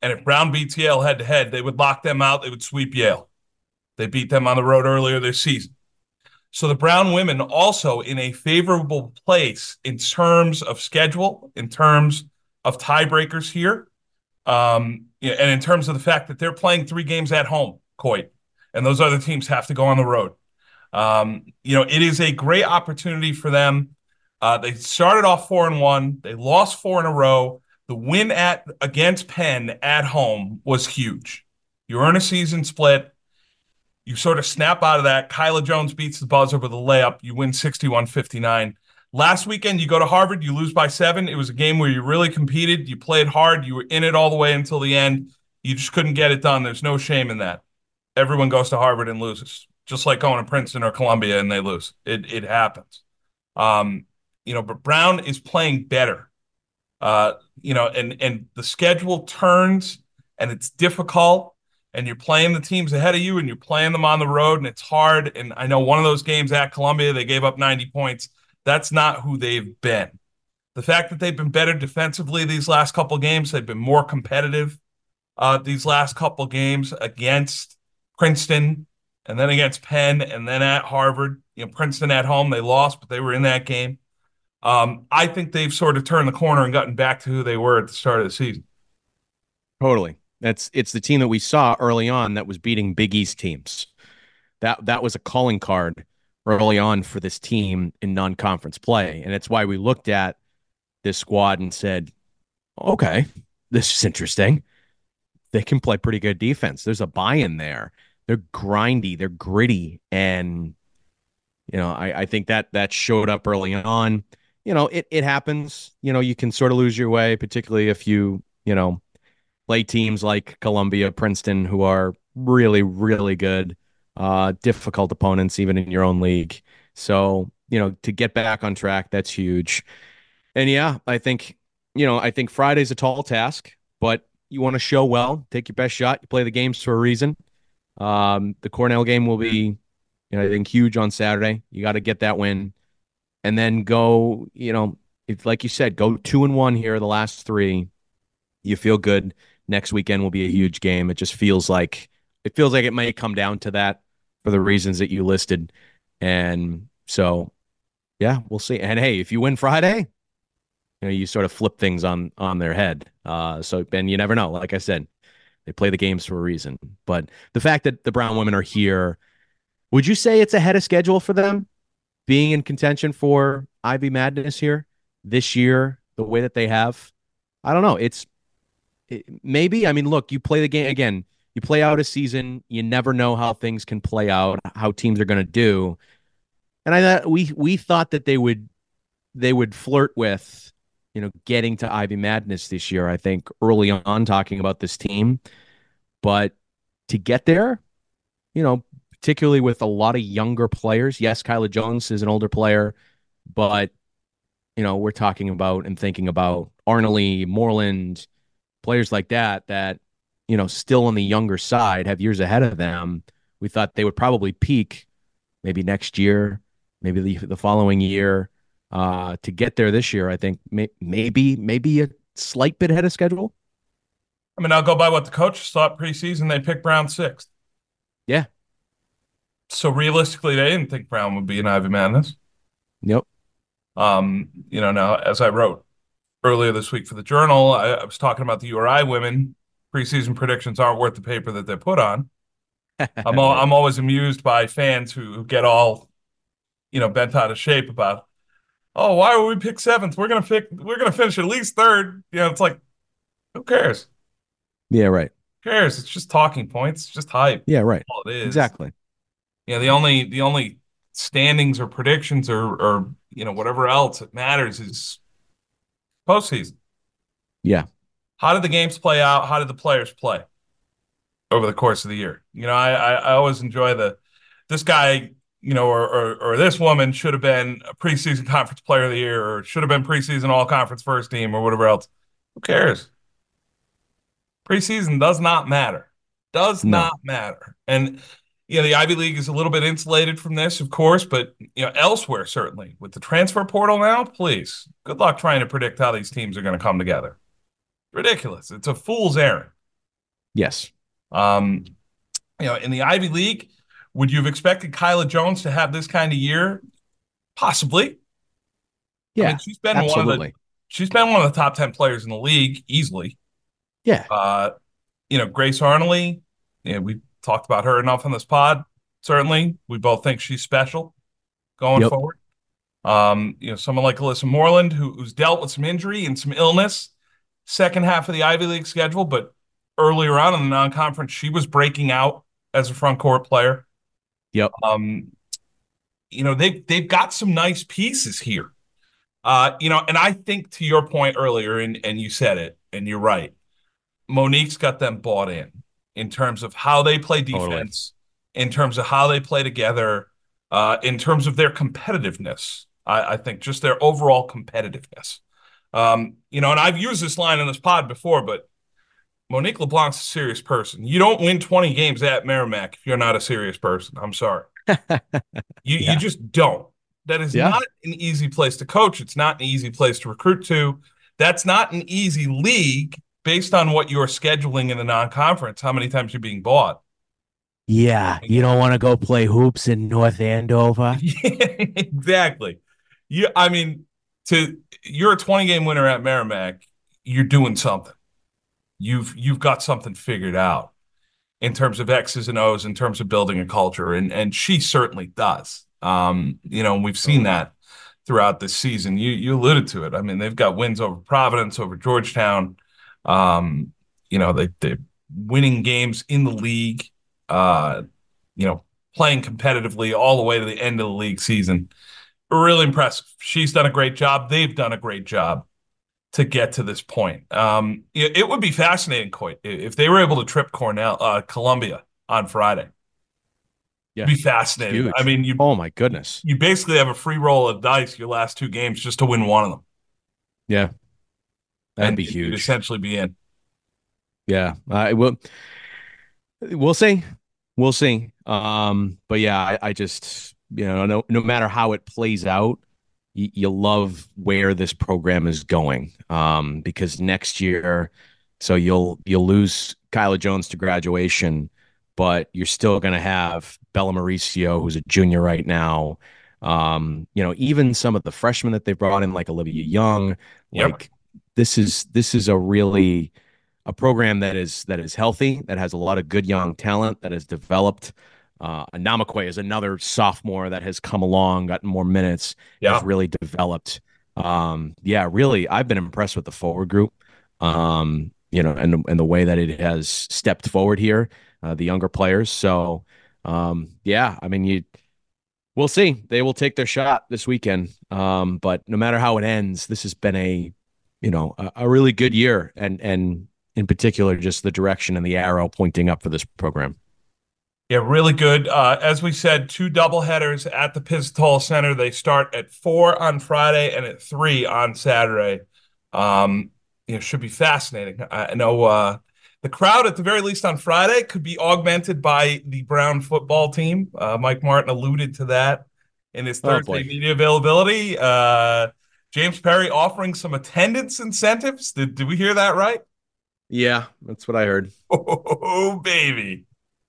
And if Brown beats Yale head to head, they would lock them out. They would sweep Yale. They beat them on the road earlier this season. So the Brown women also in a favorable place in terms of schedule, in terms of tiebreakers here, and in terms of the fact that they're playing 3 games at home, Coit, and those other teams have to go on the road. It is a great opportunity for them. They started off 4-1. They lost 4 in a row. The win against Penn at home was huge. You earn a season split. You sort of snap out of that. Kyla Jones beats the buzzer with a layup. You win 61-59. Last weekend, you go to Harvard, you lose by 7. It was a game where you really competed. You played hard. You were in it all the way until the end. You just couldn't get it done. There's no shame in that. Everyone goes to Harvard and loses, just like going to Princeton or Columbia and they lose. It happens. But Brown is playing better. And the schedule turns and it's difficult. And you're playing the teams ahead of you and you're playing them on the road and it's hard. And I know one of those games at Columbia, they gave up 90 points. That's not who they've been. The fact that they've been better defensively these last couple of games, they've been more competitive these last couple of games against Princeton and then against Penn and then at Harvard. Princeton at home, they lost, but they were in that game. I think they've sort of turned the corner and gotten back to who they were at the start of the season. Totally. It's the team that we saw early on that was beating Big East teams. That was a calling card early on for this team in non-conference play. And it's why we looked at this squad and said, okay, this is interesting. They can play pretty good defense. There's a buy-in there. They're grindy, they're gritty. And, I think that showed up early on. It happens. You can sort of lose your way, particularly if you play teams like Columbia, Princeton, who are really, really good, difficult opponents, even in your own league. So, to get back on track, that's huge. And yeah, I think Friday's a tall task, but you want to show well, take your best shot. You play the games for a reason. The Cornell game will be, I think, huge on Saturday. You got to get that win. And then go, like you said, go 2-1 here, the last 3. You feel good. Next weekend will be a huge game. It just feels like it might come down to that for the reasons that you listed. And so, yeah, we'll see. And hey, if you win Friday, you sort of flip things on their head. Ben, you never know. Like I said, they play the games for a reason. But the fact that the Brown women are here, would you say it's ahead of schedule for them being in contention for Ivy Madness here this year, the way that they have? I don't know. Maybe. I mean, look, you play the game again. You play out a season. You never know how things can play out, how teams are going to do. And I thought we thought that they would flirt with, getting to Ivy Madness this year. I think early on talking about this team, but to get there, particularly with a lot of younger players. Yes, Kyla Jones is an older player, but we're talking about and thinking about Arnalee, Moreland, players like that, still on the younger side, have years ahead of them. We thought they would probably peak maybe next year, maybe the following year. To get there this year, I think maybe a slight bit ahead of schedule. I mean, I'll go by what the coaches thought preseason. They picked Brown 6th. Yeah. So realistically, they didn't think Brown would be in Ivy Madness. Yep. Now, as I wrote earlier this week for the Journal, I was talking about the URI women. Preseason predictions aren't worth the paper that they're put on. I'm always amused by fans who get all, bent out of shape about, oh, why would we pick 7th? We're gonna finish at least 3rd. It's like, who cares? Yeah, right. Who cares? It's just talking points. It's just hype. Yeah, right. All it is. Exactly. The only standings or predictions or whatever else that matters is postseason. Yeah. How did the games play out? How did the players play over the course of the year? I always enjoy this guy, or this woman should have been a preseason conference player of the year or should have been preseason all conference first team or whatever else. Who cares? Preseason does not matter. Does not matter. And the Ivy League is a little bit insulated from this, of course, but elsewhere certainly with the transfer portal now, please, good luck trying to predict how these teams are going to come together. Ridiculous. It's a fool's errand. Yes. Um, in the Ivy League, would you have expected Kyla Jones to have this kind of year? Possibly. I mean, Yeah, absolutely. she's been one of the top 10 players in the league easily. Yeah. Uh, Grace Arnley, we talked about her enough on this pod. Certainly, we both think she's special going Yep. forward. Someone like Alyssa Moreland, who's dealt with some injury and some illness, second half of the Ivy League schedule, but earlier on in the non-conference, she was breaking out as a front court player. Yep. They've got some nice pieces here. And I think to your point earlier, and you said it, and you're right. Monique's got them bought in terms of how they play Totally. defense, in terms of how they play together, in terms of their competitiveness. I think just their overall competitiveness. And I've used this line in this pod before, but Monique LeBlanc's a serious person. You don't win 20 games at Merrimack if you're not a serious person. I'm sorry. You Yeah. just don't. That is Yeah. not an easy place to coach. It's not an easy place to recruit to. That's not an easy league based on what you're scheduling in the non-conference, how many times you're being bought. Yeah, you don't want to go play hoops in North Andover. Exactly. I mean, you're a 20 game winner at Merrimack, you're doing something. You've got something figured out in terms of X's and O's, in terms of building a culture, and she certainly does. We've seen Totally. that throughout this season. You alluded to it. I mean, they've got wins over Providence, over Georgetown. They're winning games in the league. Uh, Playing competitively all the way to the end of the league season. Really impressive. She's done a great job. They've done a great job to get to this point. It would be fascinating, Coit, if they were able to trip Columbia on Friday. Yeah. It'd be fascinating. Huge. I mean, you Oh my goodness. you basically have a free roll of dice your last two games just to win one of them, Yeah. That'd and be you'd huge. essentially be in. Yeah. I will. We'll see. We'll see. But yeah, I just, no matter how it plays out, you love where this program is going. Because next year, so you'll lose Kyla Jones to graduation, but you're still going to have Bella Mauricio, who's a junior right now. Even some of the freshmen that they brought in, like Olivia Young, Yep. like this is a program that is healthy, that has a lot of good young talent, that has developed. Namakwe is another sophomore that has come along, gotten more minutes, has Yeah. really developed. Yeah, really, I've been impressed with the forward group. And the way that it has stepped forward here, the younger players. So, yeah, I mean, we'll see. They will take their shot this weekend. But no matter how it ends, this has been a really good year, and in particular, just the direction and the arrow pointing up for this program. Yeah, really good. As we said, two doubleheaders at the Pizzatola Center. They start at 4 on Friday and at 3 on Saturday. Should be fascinating. I know the crowd, at the very least on Friday, could be augmented by the Brown football team. Mike Martin alluded to that in his Oh Thursday boy. media availability. James Perry offering some attendance incentives. Did we hear that right? Yeah, that's what I heard. Oh, baby.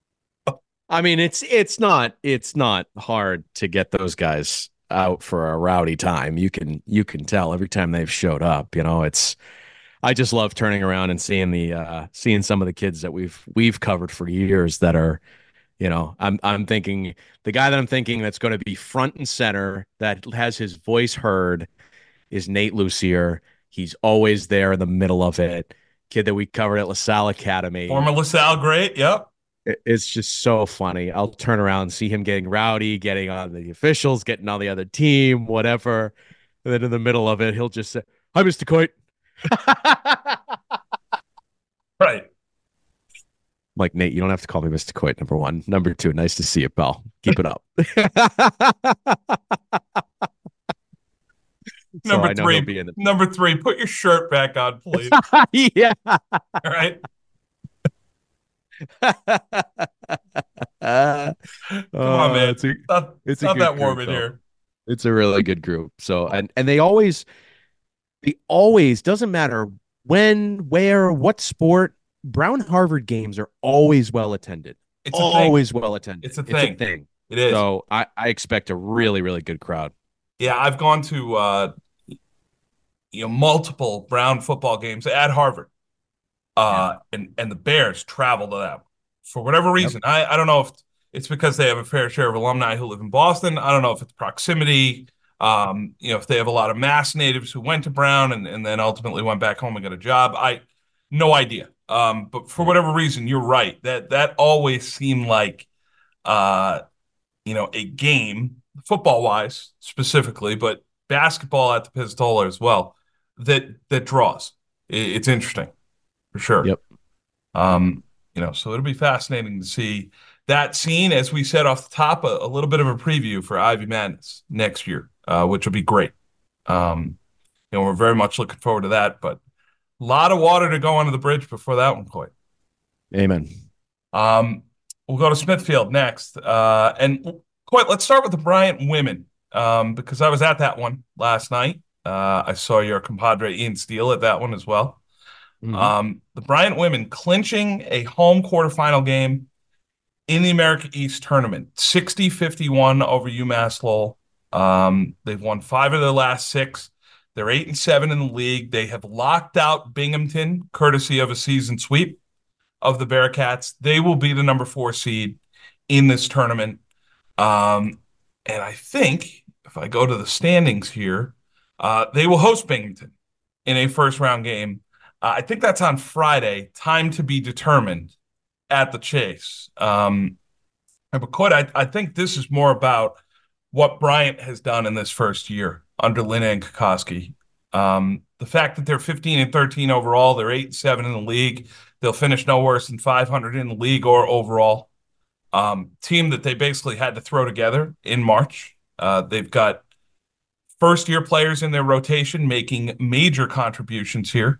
I mean, it's not hard to get those guys out for a rowdy time. You can tell every time they've showed up. I just love turning around and seeing some of the kids that we've covered for years that are, I'm thinking the guy that I'm thinking that's going to be front and center, that has his voice heard, is Nate Lucier. He's always there in the middle of it. Kid that we covered at LaSalle Academy. Former LaSalle great. Yep. It's just so funny. I'll turn around and see him getting rowdy, getting on the officials, getting on the other team, whatever. And then in the middle of it, he'll just say, "Hi, Mr. Coit." Right. Like, Nate, you don't have to call me Mr. Coit, number one. Number two, nice to see you, pal. Keep it up. So Number I know three, he'll be in the number three, put your shirt back on, please. yeah. All right. Come on, man. It's a It's it's a not good that warm group, in though. here. It's a really good group. So and they always doesn't matter when, where, what sport, Brown Harvard games are always well attended. It's a thing. Always well attended. It's a It's a thing. thing. It is. So I expect a really, really good crowd. Yeah, I've gone to multiple Brown football games at Harvard. Yeah. And the Bears travel to that for whatever Yep. reason. I don't know if it's because they have a fair share of alumni who live in Boston. I don't know if it's proximity. If they have a lot of Mass natives who went to Brown and then ultimately went back home and got a job. No idea. But for whatever reason, you're right. That always seemed like uh, a game, football wise specifically, but basketball at the Pistola as well, that draws. It's interesting for sure. Yep. So it'll be fascinating to see that scene, as we said off the top, a little bit of a preview for Ivy Madness next year, which will be great. We're very much looking forward to that, but a lot of water to go under the bridge before that one, Coy. Amen. We'll go to Smithfield next. And Coy, let's start with the Bryant women, because I was at that one last night. I saw your compadre Ian Steele at that one as well. The Bryant women clinching a home quarterfinal game in the America East tournament, 60-51 over UMass Lowell. They've won 5 of their last 6. They're 8-7 in the league. They have locked out Binghamton, courtesy of a season sweep of the Bearcats. They will be the number 4 seed in this tournament. And I think if I go to the standings here, they will host Binghamton in a first-round game. I think that's on Friday, time to be determined at the Chase. But Coy, I think this is more about what Bryant has done in this first year under Lynn Kokoski. The fact that they're 15-13 overall, they're 8-7 in the league. They'll finish no worse than 500 in the league or overall. Team that they basically had to throw together in March. They've got first-year players in their rotation making major contributions here.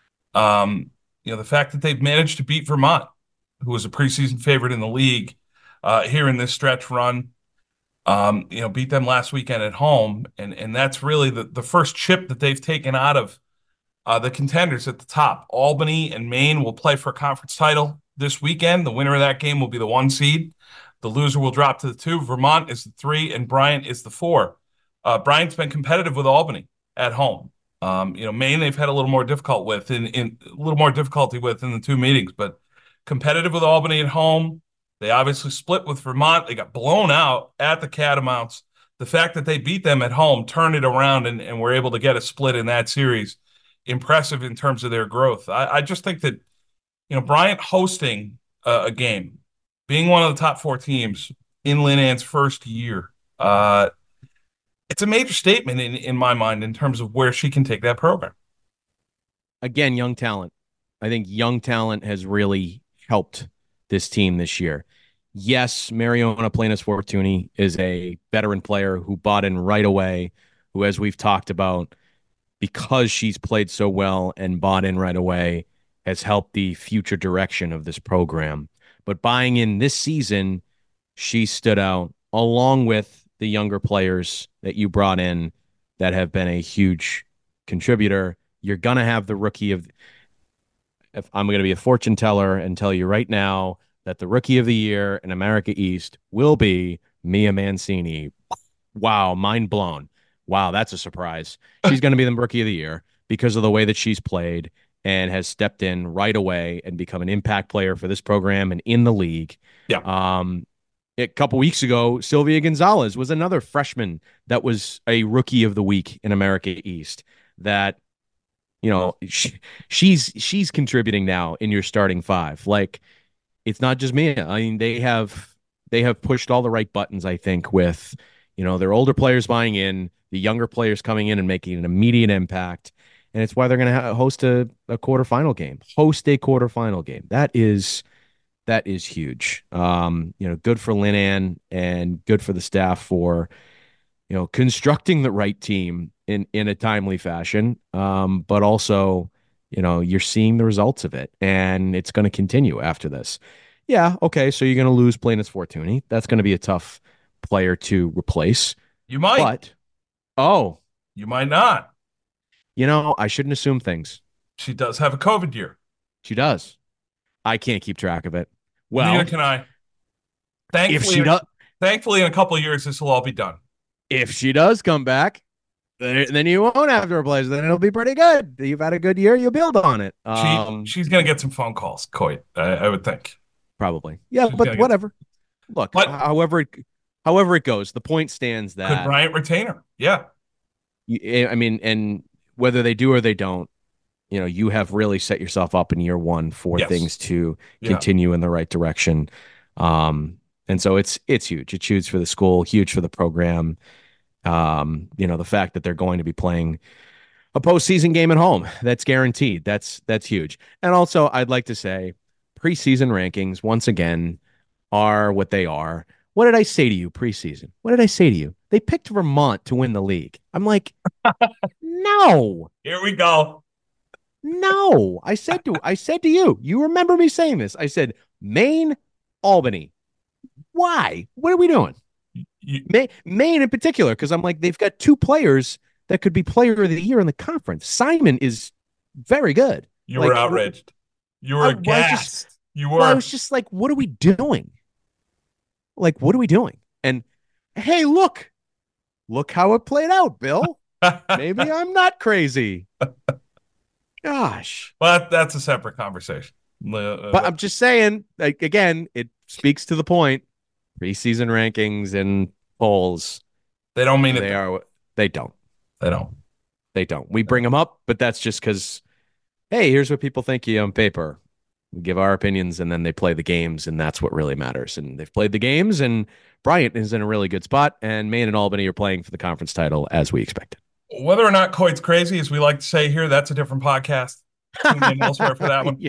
The fact that they've managed to beat Vermont, who was a preseason favorite in the league, here in this stretch run, beat them last weekend at home, and that's really the first chip that they've taken out of the contenders at the top. Albany and Maine will play for a conference title this weekend. The winner of that game will be the 1 seed. The loser will drop to the 2. Vermont is the 3, and Bryant is the 4. Bryant's been competitive with Albany at home. Maine they've had a little more difficult with in a little more difficulty with in the 2 meetings, but competitive with Albany at home. They obviously split with Vermont. They got blown out at the Catamounts. The fact that they beat them at home, turned it around, and were able to get a split in that series, impressive in terms of their growth. I just think that Bryant hosting a game, being one of the top 4 teams in Lynn Ann's first year, it's a major statement in my mind in terms of where she can take that program. Again, young talent. I think young talent has really helped this team this year. Yes, Mariona Planas Fortuny is a veteran player who bought in right away, who, as we've talked about, because she's played so well and bought in right away, has helped the future direction of this program. But buying in this season, she stood out along with the younger players that you brought in that have been a huge contributor. You're going to have the rookie of, if I'm going to be a fortune teller and tell you right now that the rookie of the year in America East will be Mia Mancini. Wow, mind blown. Wow, that's a surprise. She's going to be the rookie of the year because of the way that she's played and has stepped in right away and become an impact player for this program and in the league. Yeah. A couple weeks ago, Sylvia Gonzalez was another freshman that was a rookie of the week in America East. That, she's contributing now in your starting 5. Like, it's not just Mia. I mean, they have pushed all the right buttons, I think, with their older players buying in, the younger players coming in and making an immediate impact. And it's why they're going to host a quarterfinal game. Host a quarterfinal game. That is huge. Good for Lynn Ann and good for the staff for, constructing the right team in a timely fashion. But also, you're seeing the results of it, and it's going to continue after this. Yeah, okay, so you're going to lose Planas Fortuny. That's going to be a tough player to replace. You might. But, you might not. I shouldn't assume things. She does have a COVID year. She does. I can't keep track of it. Neither Well, can I. if Thankfully, she does, thankfully, in a couple of years, this will all be done. if she does come back, then you won't have to replace it. Then it'll be pretty good. You've had a good year. You build on it. She's gonna get some phone calls, Coit. I would think. Probably. Yeah, She's but gonna get. whatever. Look, But however it goes, the point stands could that Bryant retain her? Yeah. I mean, and whether they do or they don't, you have really set yourself up in year one for Yes. things to Yeah. continue in the right direction. And so it's huge. It's huge for the school, huge for the program. The fact that they're going to be playing a postseason game at home, that's guaranteed. That's huge. And also, I'd like to say preseason rankings, once again, are what they are. What did I say to you preseason? What did I say to you? They picked Vermont to win the league. I'm like, no, Here we go. no. I said to you, you remember me saying this. I said, Maine, Albany. Why? What are we doing? You, Maine in particular, because I'm like, they've got two players that could be player of the year in the conference. Simon is very good. you Like, were outraged. You were I was aghast. You Well, I were. was just like, what are we doing? Like, what are we doing? And hey, look how it played out, Bill. Maybe I'm not crazy. Gosh. But that's a separate conversation. But I'm just saying, like, again, it speaks to the point. Preseason rankings and polls, they don't mean it. they don't. They don't. They don't. We bring them up, but that's just because, hey, here's what people think of you on paper. We give our opinions and then they play the games, and that's what really matters. And they've played the games, and Bryant is in a really good spot, and Maine and Albany are playing for the conference title as we expected. Whether or not Coit's crazy, as we like to say here, that's a different podcast. Tune in elsewhere for that one. Yeah.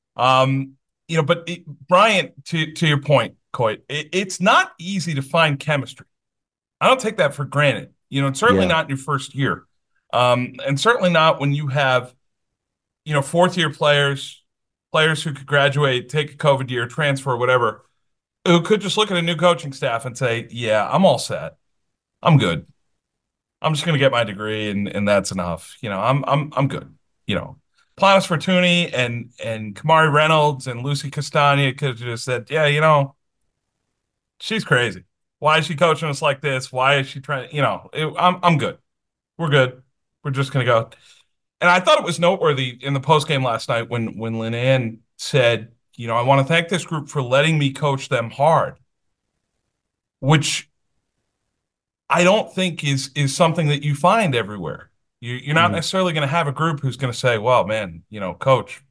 But Bryant, to your point, Coit, it's not easy to find chemistry. I don't take that for granted. It's certainly Yeah. not in your first year. And certainly not when you have, fourth year players who could graduate, take a COVID year, transfer, whatever, who could just look at a new coaching staff and say, yeah, I'm all set. I'm good. I'm just going to get my degree and that's enough. I'm good. Planis Fortuny and Kamari Reynolds and Lucy Castagna could have just said, yeah, she's crazy. Why is she coaching us like this? Why is she trying? I'm good. We're good. We're just going to go. And I thought it was noteworthy in the post game last night when Lynn Ann said, I want to thank this group for letting me coach them hard, which I don't think is something that you find everywhere. You're not necessarily going to have a group who's going to say, well, man, coach,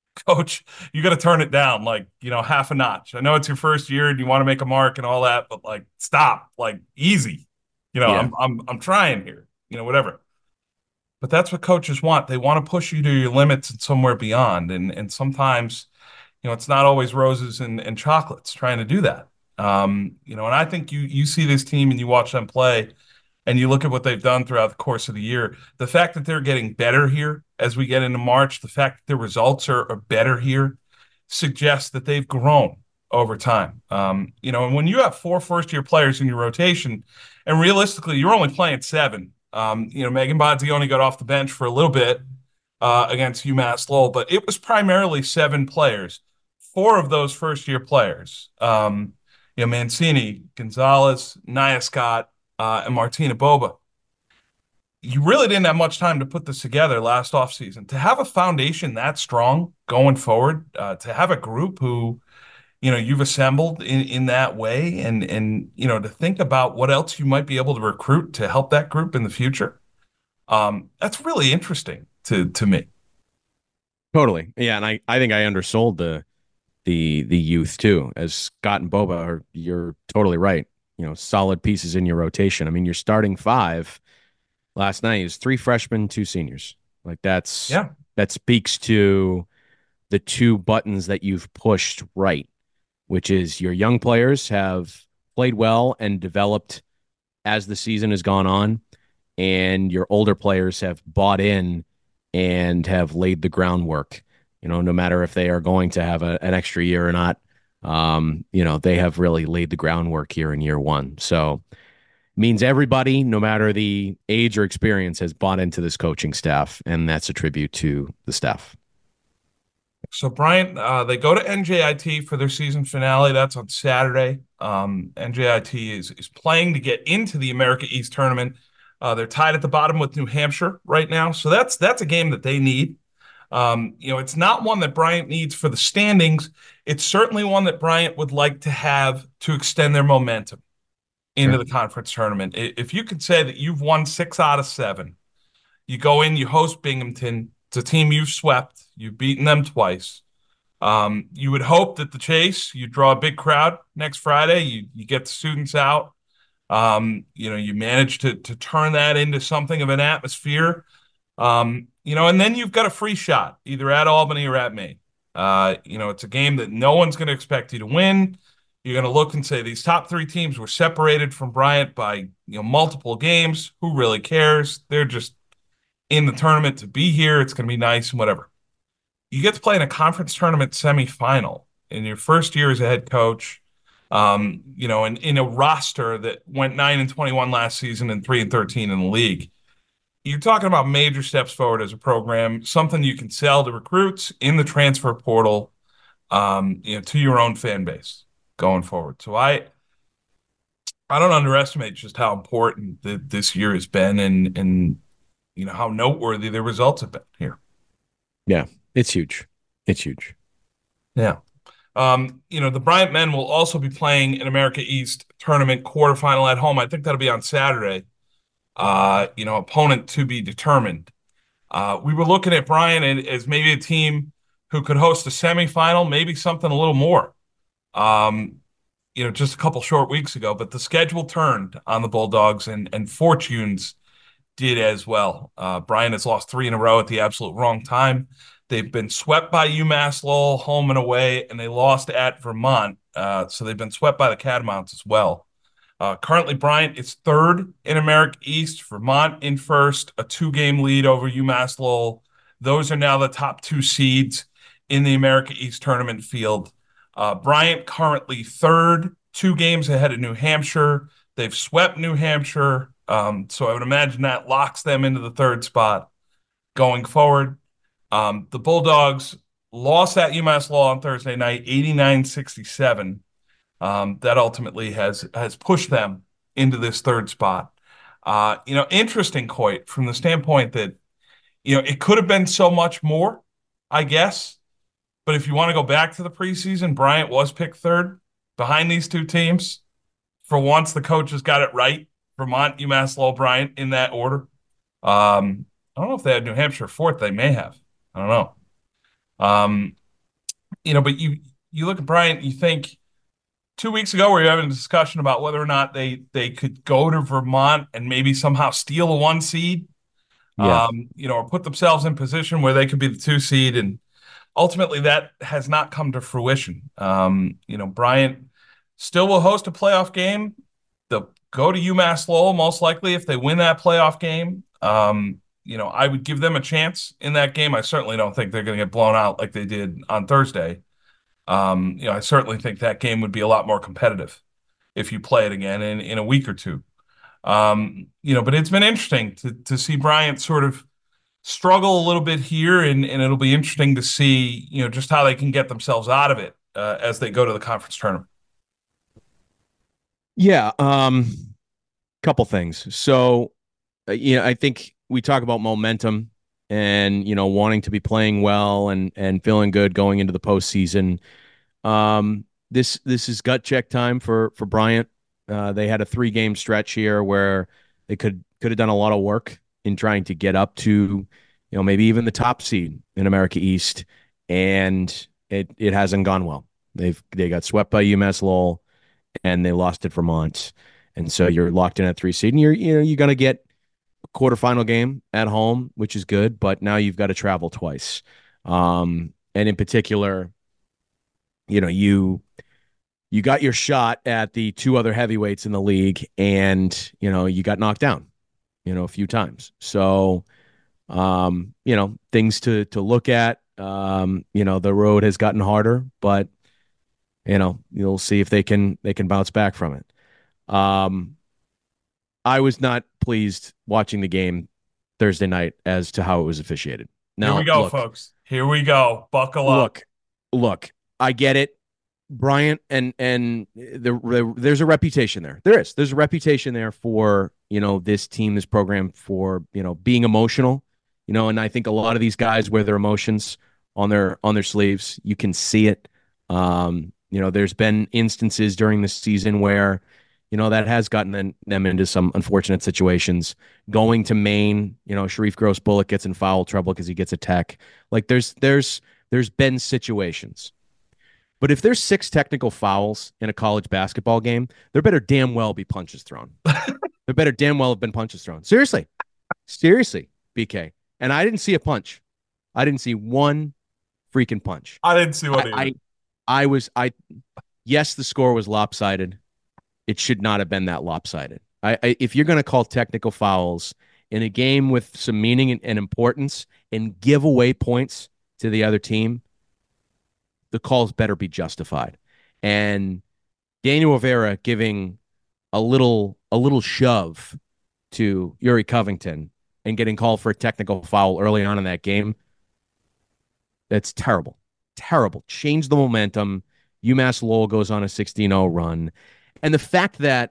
you got to turn it down like, half a notch. I know it's your first year and you want to make a mark and all that, but like, stop, like easy. Yeah. I'm trying here, whatever. But that's what coaches want. They want to push you to your limits and somewhere beyond. And sometimes, it's not always roses and chocolates trying to do that. And I think you see this team and you watch them play and you look at what they've done throughout the course of the year. The fact that they're getting better here as we get into March, the fact that the results are better here suggests that they've grown over time. And when you have 4 first-year players in your rotation, and realistically, you're only playing 7. Megan Bodsey only got off the bench for a little bit against UMass Lowell, but it was primarily 7 players. 4 of those first-year players, Mancini, Gonzalez, Nia Scott, and Martina Boba. You really didn't have much time to put this together last offseason. To have a foundation that strong going forward, to have a group who, you've assembled in that way and to think about what else you might be able to recruit to help that group in the future. That's really interesting to me. Totally. Yeah. And I think I undersold the youth too, as Scott and Boba you're totally right. Solid pieces in your rotation. I mean, your starting 5 last night is 3 freshmen, 2 seniors. Like that speaks to the 2 buttons that you've pushed right, which is your young players have played well and developed as the season has gone on, and your older players have bought in and have laid the groundwork. No matter if they are going to have an extra year or not, they have really laid the groundwork here in year one. So means everybody, no matter the age or experience, has bought into this coaching staff, and that's a tribute to the staff. So Bryant, they go to NJIT for their season finale. That's on Saturday. NJIT is playing to get into the America East tournament. They're tied at the bottom with New Hampshire right now, so that's a game that they need. It's not one that Bryant needs for the standings. It's certainly one that Bryant would like to have to extend their momentum into Sure. the conference tournament. If you could say that you've won 6 out of 7, you go in, you host Binghamton. It's a team you've swept. You've beaten them twice. You would hope that the Chase, you draw a big crowd next Friday. You get the students out. You manage to turn that into something of an atmosphere. And then you've got a free shot either at Albany or at Maine. It's a game that no one's going to expect you to win. You're going to look and say these top 3 teams were separated from Bryant by multiple games. Who really cares? They're just in the tournament to be here. It's going to be nice and whatever. You get to play in a conference tournament semifinal in your first year as a head coach. In a roster that went 9-21 last season and 3-13 in the league. You're talking about major steps forward as a program, something you can sell to recruits in the transfer portal, to your own fan base going forward. So I don't underestimate just how important this year has been and how noteworthy the results have been here. Yeah, it's huge. It's huge. Yeah. The Bryant men will also be playing an America East tournament quarterfinal at home. I think that'll be on Saturday. Opponent to be determined. We were looking at Bryant as maybe a team who could host a semifinal, maybe something a little more. Just a couple short weeks ago, but the schedule turned on the Bulldogs and fortunes did as well. Bryant has lost 3 in a row at the absolute wrong time. They've been swept by UMass Lowell home and away, and they lost at Vermont. So they've been swept by the Catamounts as well. Currently, Bryant is 3rd in America East, Vermont in 1st, a 2-game lead over UMass Lowell. Those are now the top 2 seeds in the America East tournament field. Bryant currently 3rd, 2 games ahead of New Hampshire. They've swept New Hampshire, so I would imagine that locks them into the 3rd spot going forward. The Bulldogs lost at UMass Lowell on Thursday night, 89-67. That ultimately has pushed them into this 3rd spot. Interesting, Coit, from the standpoint that, it could have been so much more, I guess. But if you want to go back to the preseason, Bryant was picked 3rd behind these 2 teams. For once, the coaches got it right. Vermont, UMass Lowell, Bryant in that order. I don't know if they had New Hampshire 4th. They may have. I don't know. But you look at Bryant, you think 2 weeks ago we were having a discussion about whether or not they could go to Vermont and maybe somehow steal a 1 seed, Yeah. or put themselves in position where they could be the 2 seed. And ultimately that has not come to fruition. Bryant still will host a playoff game. They'll go to UMass Lowell most likely if they win that playoff game. I would give them a chance in that game. I certainly don't think they're going to get blown out like they did on Thursday. I certainly think that game would be a lot more competitive if you play it again in a week or two. But it's been interesting to see Bryant sort of struggle a little bit here, and it'll be interesting to see, just how they can get themselves out of it as they go to the conference tournament. Yeah. Couple things. So, I think we talk about momentum and, wanting to be playing well and feeling good going into the postseason. This is gut check time for Bryant. They had a 3-game stretch here where they could have done a lot of work in trying to get up to, maybe even the top seed in America East, and it hasn't gone well. They got swept by UMass Lowell, and they lost at Vermont, and so you're locked in at 3 seed, and you're gonna get a quarterfinal game at home, which is good, but now you've got to travel twice. And in particular, you got your shot at the 2 other heavyweights in the league, and you got knocked down, a few times. So, things to look at. The road has gotten harder, but you'll see if they can bounce back from it. I was not pleased watching the game Thursday night as to how it was officiated. Now, Here we go, look, folks. Here we go. Buckle up. Look, I get it. Bryant and there's a reputation there. There's a reputation there for, this team, this program for, being emotional, and I think a lot of these guys wear their emotions on their sleeves. You can see it. There's been instances during the season where, that has gotten them into some unfortunate situations. Going to Maine, Sharif Gross-Bullock gets in foul trouble because he gets a tech. Like there's been situations. But if there's 6 technical fouls in a college basketball game, there better damn well be punches thrown. There better damn well have been punches thrown. Seriously, BK. And I didn't see a punch. I didn't see one freaking punch. I didn't see one either. Yes, the score was lopsided. It should not have been that lopsided. If you're going to call technical fouls in a game with some meaning and importance and give away points to the other team, the calls better be justified. And Daniel Rivera giving a little shove to Yuri Covington and getting called for a technical foul early on in that game, that's terrible. Terrible. Change the momentum. UMass Lowell goes on a 16-0 run. And the fact that,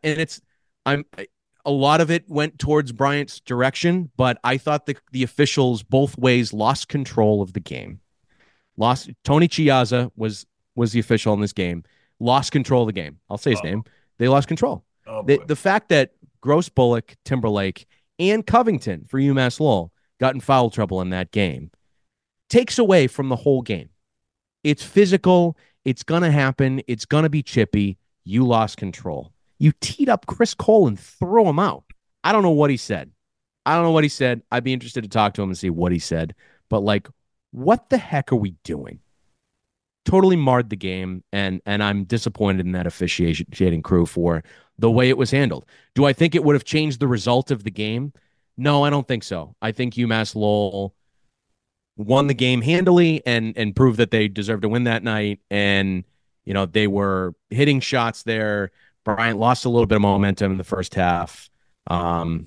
a lot of it went towards Bryant's direction, but I thought the officials both ways lost control of the game. Tony Chiazza was the official in this game. Lost control of the game. I'll say his name. They lost control. The fact that Gross-Bullock, Timberlake, and Covington for UMass Lowell got in foul trouble in that game takes away from the whole game. It's physical. It's going to happen. It's going to be chippy. You lost control. You teed up Chris Cole and threw him out. I don't know what he said. I'd be interested to talk to him and see what he said. But, what the heck are we doing? Totally marred the game, and I'm disappointed in that officiating crew for the way it was handled. Do I think it would have changed the result of the game? No, I don't think so. I think UMass Lowell won the game handily and proved that they deserved to win that night. And, they were hitting shots there. Bryant lost a little bit of momentum in the first half. It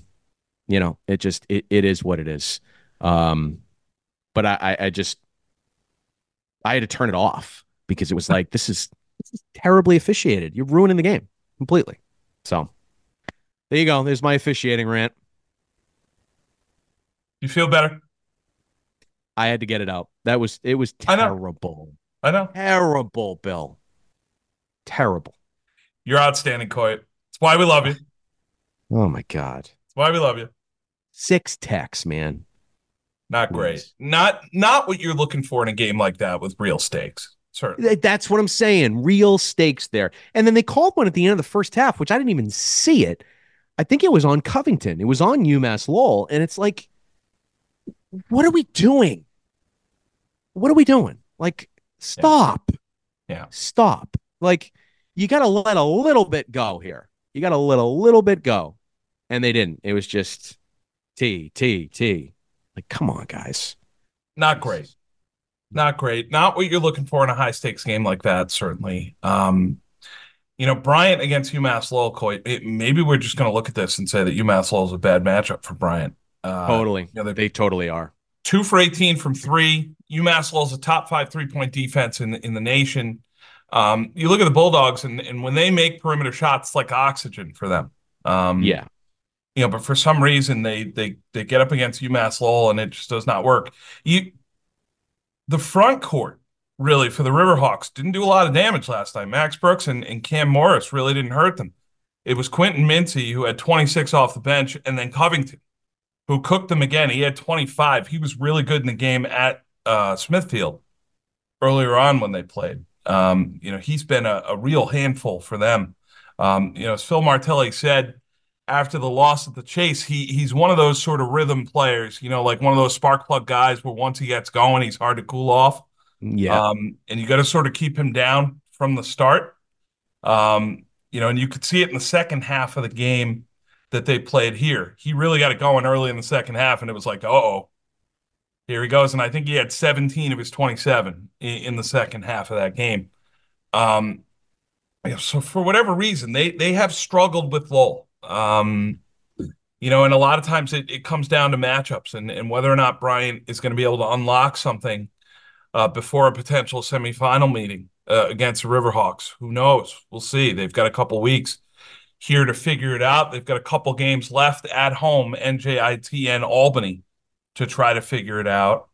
is what it is. But I had to turn it off because it was like, this is terribly officiated. You're ruining the game completely. So there you go. There's my officiating rant. You feel better? I had to get it out. It was terrible. I know. Terrible, Bill. Terrible. You're outstanding, Coit. It's why we love you. Oh my God. It's why we love you. 6 techs, man. Not great. Not what you're looking for in a game like that with real stakes. Certainly. That's what I'm saying. Real stakes there. And then they called one at the end of the first half, which I didn't even see it. I think it was on Covington. It was on UMass Lowell. And it's like, what are we doing? What are we doing? Stop. Yeah. Stop. You got to let a little bit go here. You got to let a little bit go. And they didn't. It was just T. Come on, guys. Not great. Not great. Not what you're looking for in a high-stakes game like that, certainly. Bryant against UMass Lowell, Coit, maybe we're just going to look at this and say that UMass Lowell is a bad matchup for Bryant. Totally. They totally are. 2 for 18 from 3. UMass Lowell is a top 5 three-point defense in the nation. You look at the Bulldogs, and when they make perimeter shots, it's like oxygen for them. Yeah. But for some reason they get up against UMass Lowell and it just does not work. The front court really for the Riverhawks didn't do a lot of damage last night. Max Brooks and Cam Morris really didn't hurt them. It was Quentin Mincy who had 26 off the bench, and then Covington who cooked them again. He had 25. He was really good in the game at Smithfield earlier on when they played. He's been a real handful for them. As Phil Martelli said, after the loss at the Chase, he's one of those sort of rhythm players, like one of those spark plug guys where once he gets going, he's hard to cool off. Yeah. And you got to sort of keep him down from the start. And you could see it in the second half of the game that they played here. He really got it going early in the second half, and it was like, uh-oh, here he goes. And I think he had 17 of his 27 in the second half of that game. So for whatever reason, they have struggled with Lowell. And a lot of times it comes down to matchups and whether or not Bryant is going to be able to unlock something before a potential semifinal meeting against the Riverhawks. Who knows? We'll see. They've got a couple weeks here to figure it out. They've got a couple games left at home, NJIT and Albany, to try to figure it out.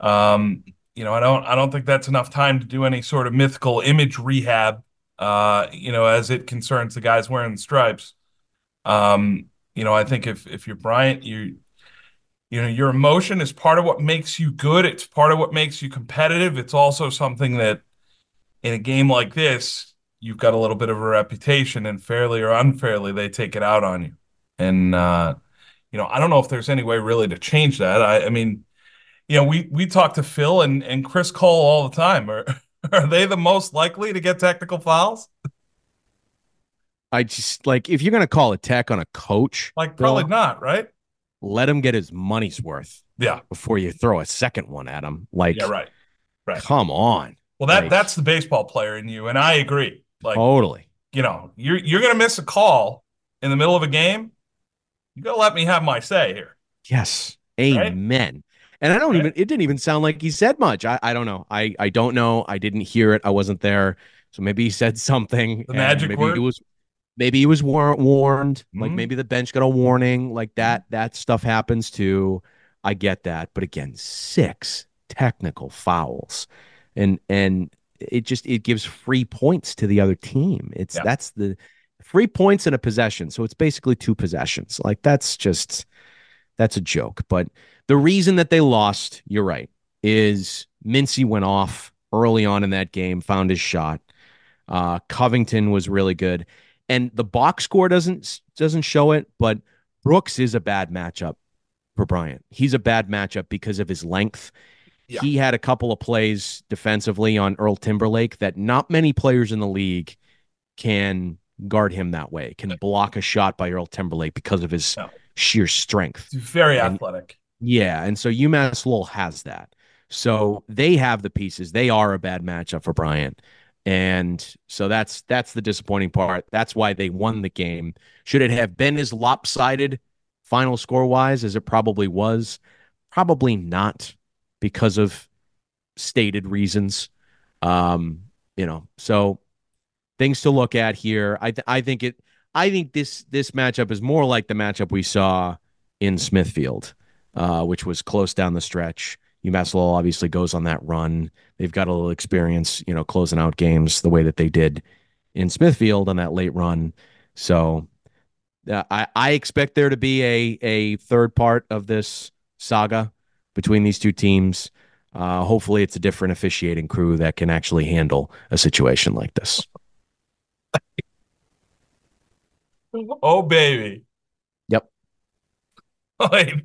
I don't think that's enough time to do any sort of mythical image rehab, as it concerns the guys wearing the stripes. I think if you're Bryant, your emotion is part of what makes you good. It's part of what makes you competitive. It's also something that in a game like this, you've got a little bit of a reputation, and fairly or unfairly, they take it out on you. And I don't know if there's any way really to change that. I mean, we talk to Phil and Chris Cole all the time. Are they the most likely to get technical fouls? I just like if you're going to call a tech on a coach, Like, probably not, right? let him get his money's worth Yeah. before you throw a second one at him. Like, Yeah, right. Right. come on. Well, Like, that's the baseball player in you, and I agree. Like, totally. you're gonna miss a call in the middle of a game. You gotta let me have my say here, Yes. right? Amen. And I don't Right? even, it didn't even sound like he said much. I don't know. I don't know. I didn't hear it. I wasn't there. So maybe he said something. The and magic maybe word. maybe he was warned. Like Mhm. maybe the bench got a warning. Like that stuff happens too. I get that. But again, 6 technical fouls. And it gives free points to the other team. Yeah. That's the free points in a possession. So it's basically 2 possessions. Like that's a joke. But the reason that they lost, you're right, is Mincy went off early on in that game, found his shot. Covington was really good, and the box score doesn't show it, but Brooks is a bad matchup for Bryant. He's a bad matchup because of his length. Yeah. He had a couple of plays defensively on Earl Timberlake that not many players in the league can guard him that way, can block a shot by Earl Timberlake because of his No. sheer strength. He's very And athletic. yeah, and so UMass Lowell has that. So they have the pieces. They are a bad matchup for Bryant. And so that's the disappointing part. That's why they won the game. Should it have been as lopsided final score wise as it probably was? Probably not because of stated reasons. So things to look at here. I think this matchup is more like the matchup we saw in Smithfield, which was close down the stretch. UMass Lowell obviously goes on that run. They've got a little experience, closing out games the way that they did in Smithfield on that late run. So I expect there to be a third part of this saga between these two teams. Hopefully, it's a different officiating crew that can actually handle a situation like this. Oh, baby. Yep. Wait,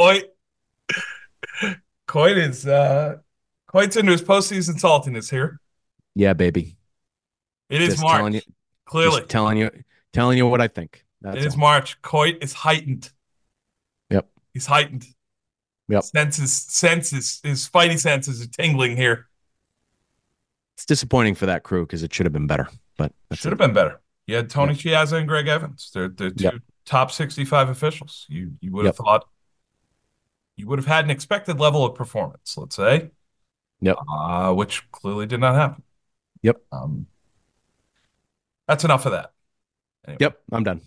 Coit is Coit's into his postseason saltiness here. Yeah, baby. It is Just March. telling you, Clearly, just telling you what I think. it That's is all. March. Coit is heightened. Yep. He's heightened. Yep. His spidey senses are tingling here. It's disappointing for that crew because it should have been better, but Should have been better. You had Tony Chiazza and Greg Evans. They're two Yep. top 65 officials. You would have Yep. thought you would have had an expected level of performance, let's say. Yep. Which clearly did not happen. Yep. That's enough of that. Anyway, Yep. I'm done.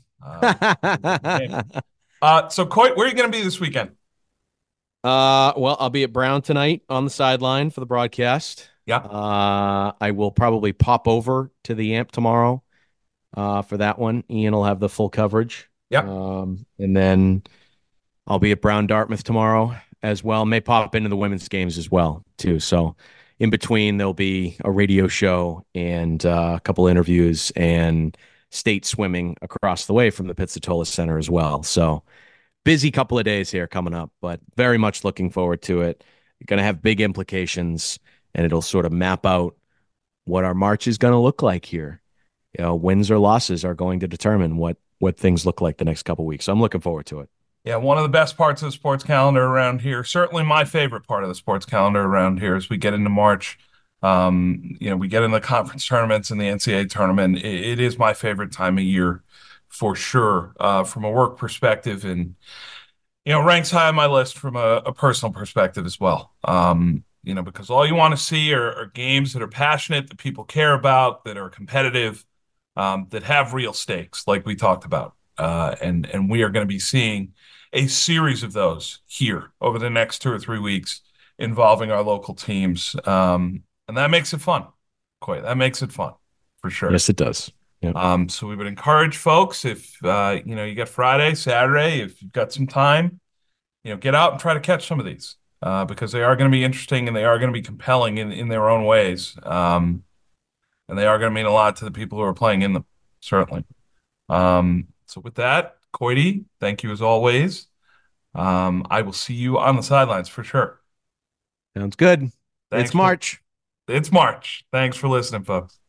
So Coit, where are you going to be this weekend? Well, I'll be at Brown tonight on the sideline for the broadcast. Yeah. I will probably pop over to the Amp tomorrow for that one. Ian will have the full coverage. Yeah. And then I'll be at Brown Dartmouth tomorrow as well. May pop into the women's games as well, too. So in between, there'll be a radio show and a couple interviews and state swimming across the way from the Pizzatola Center as well. So busy couple of days here coming up, but very much looking forward to it. Going to have big implications, and it'll sort of map out what our March is going to look like here. Wins or losses are going to determine what things look like the next couple of weeks. So I'm looking forward to it. Yeah, one of the best parts of the sports calendar around here, certainly my favorite part of the sports calendar around here as we get into March. We get in the conference tournaments and the NCAA tournament. It is my favorite time of year for sure, from a work perspective, and ranks high on my list from a personal perspective as well. because all you want to see are games that are passionate, that people care about, that are competitive, that have real stakes, like we talked about. And we are going to be seeing a series of those here over the next 2 or 3 weeks involving our local teams. And that makes it fun. Quite. That makes it fun for sure. Yes, it does. Yeah. So we would encourage folks if you get Friday, Saturday, if you've got some time, get out and try to catch some of these because they are going to be interesting and they are going to be compelling in their own ways. And they are going to mean a lot to the people who are playing in them, certainly. So with that, Coity, thank you as always. I will see you on the sidelines for sure. Sounds good. Thanks It's March. It's March. Thanks for listening, folks.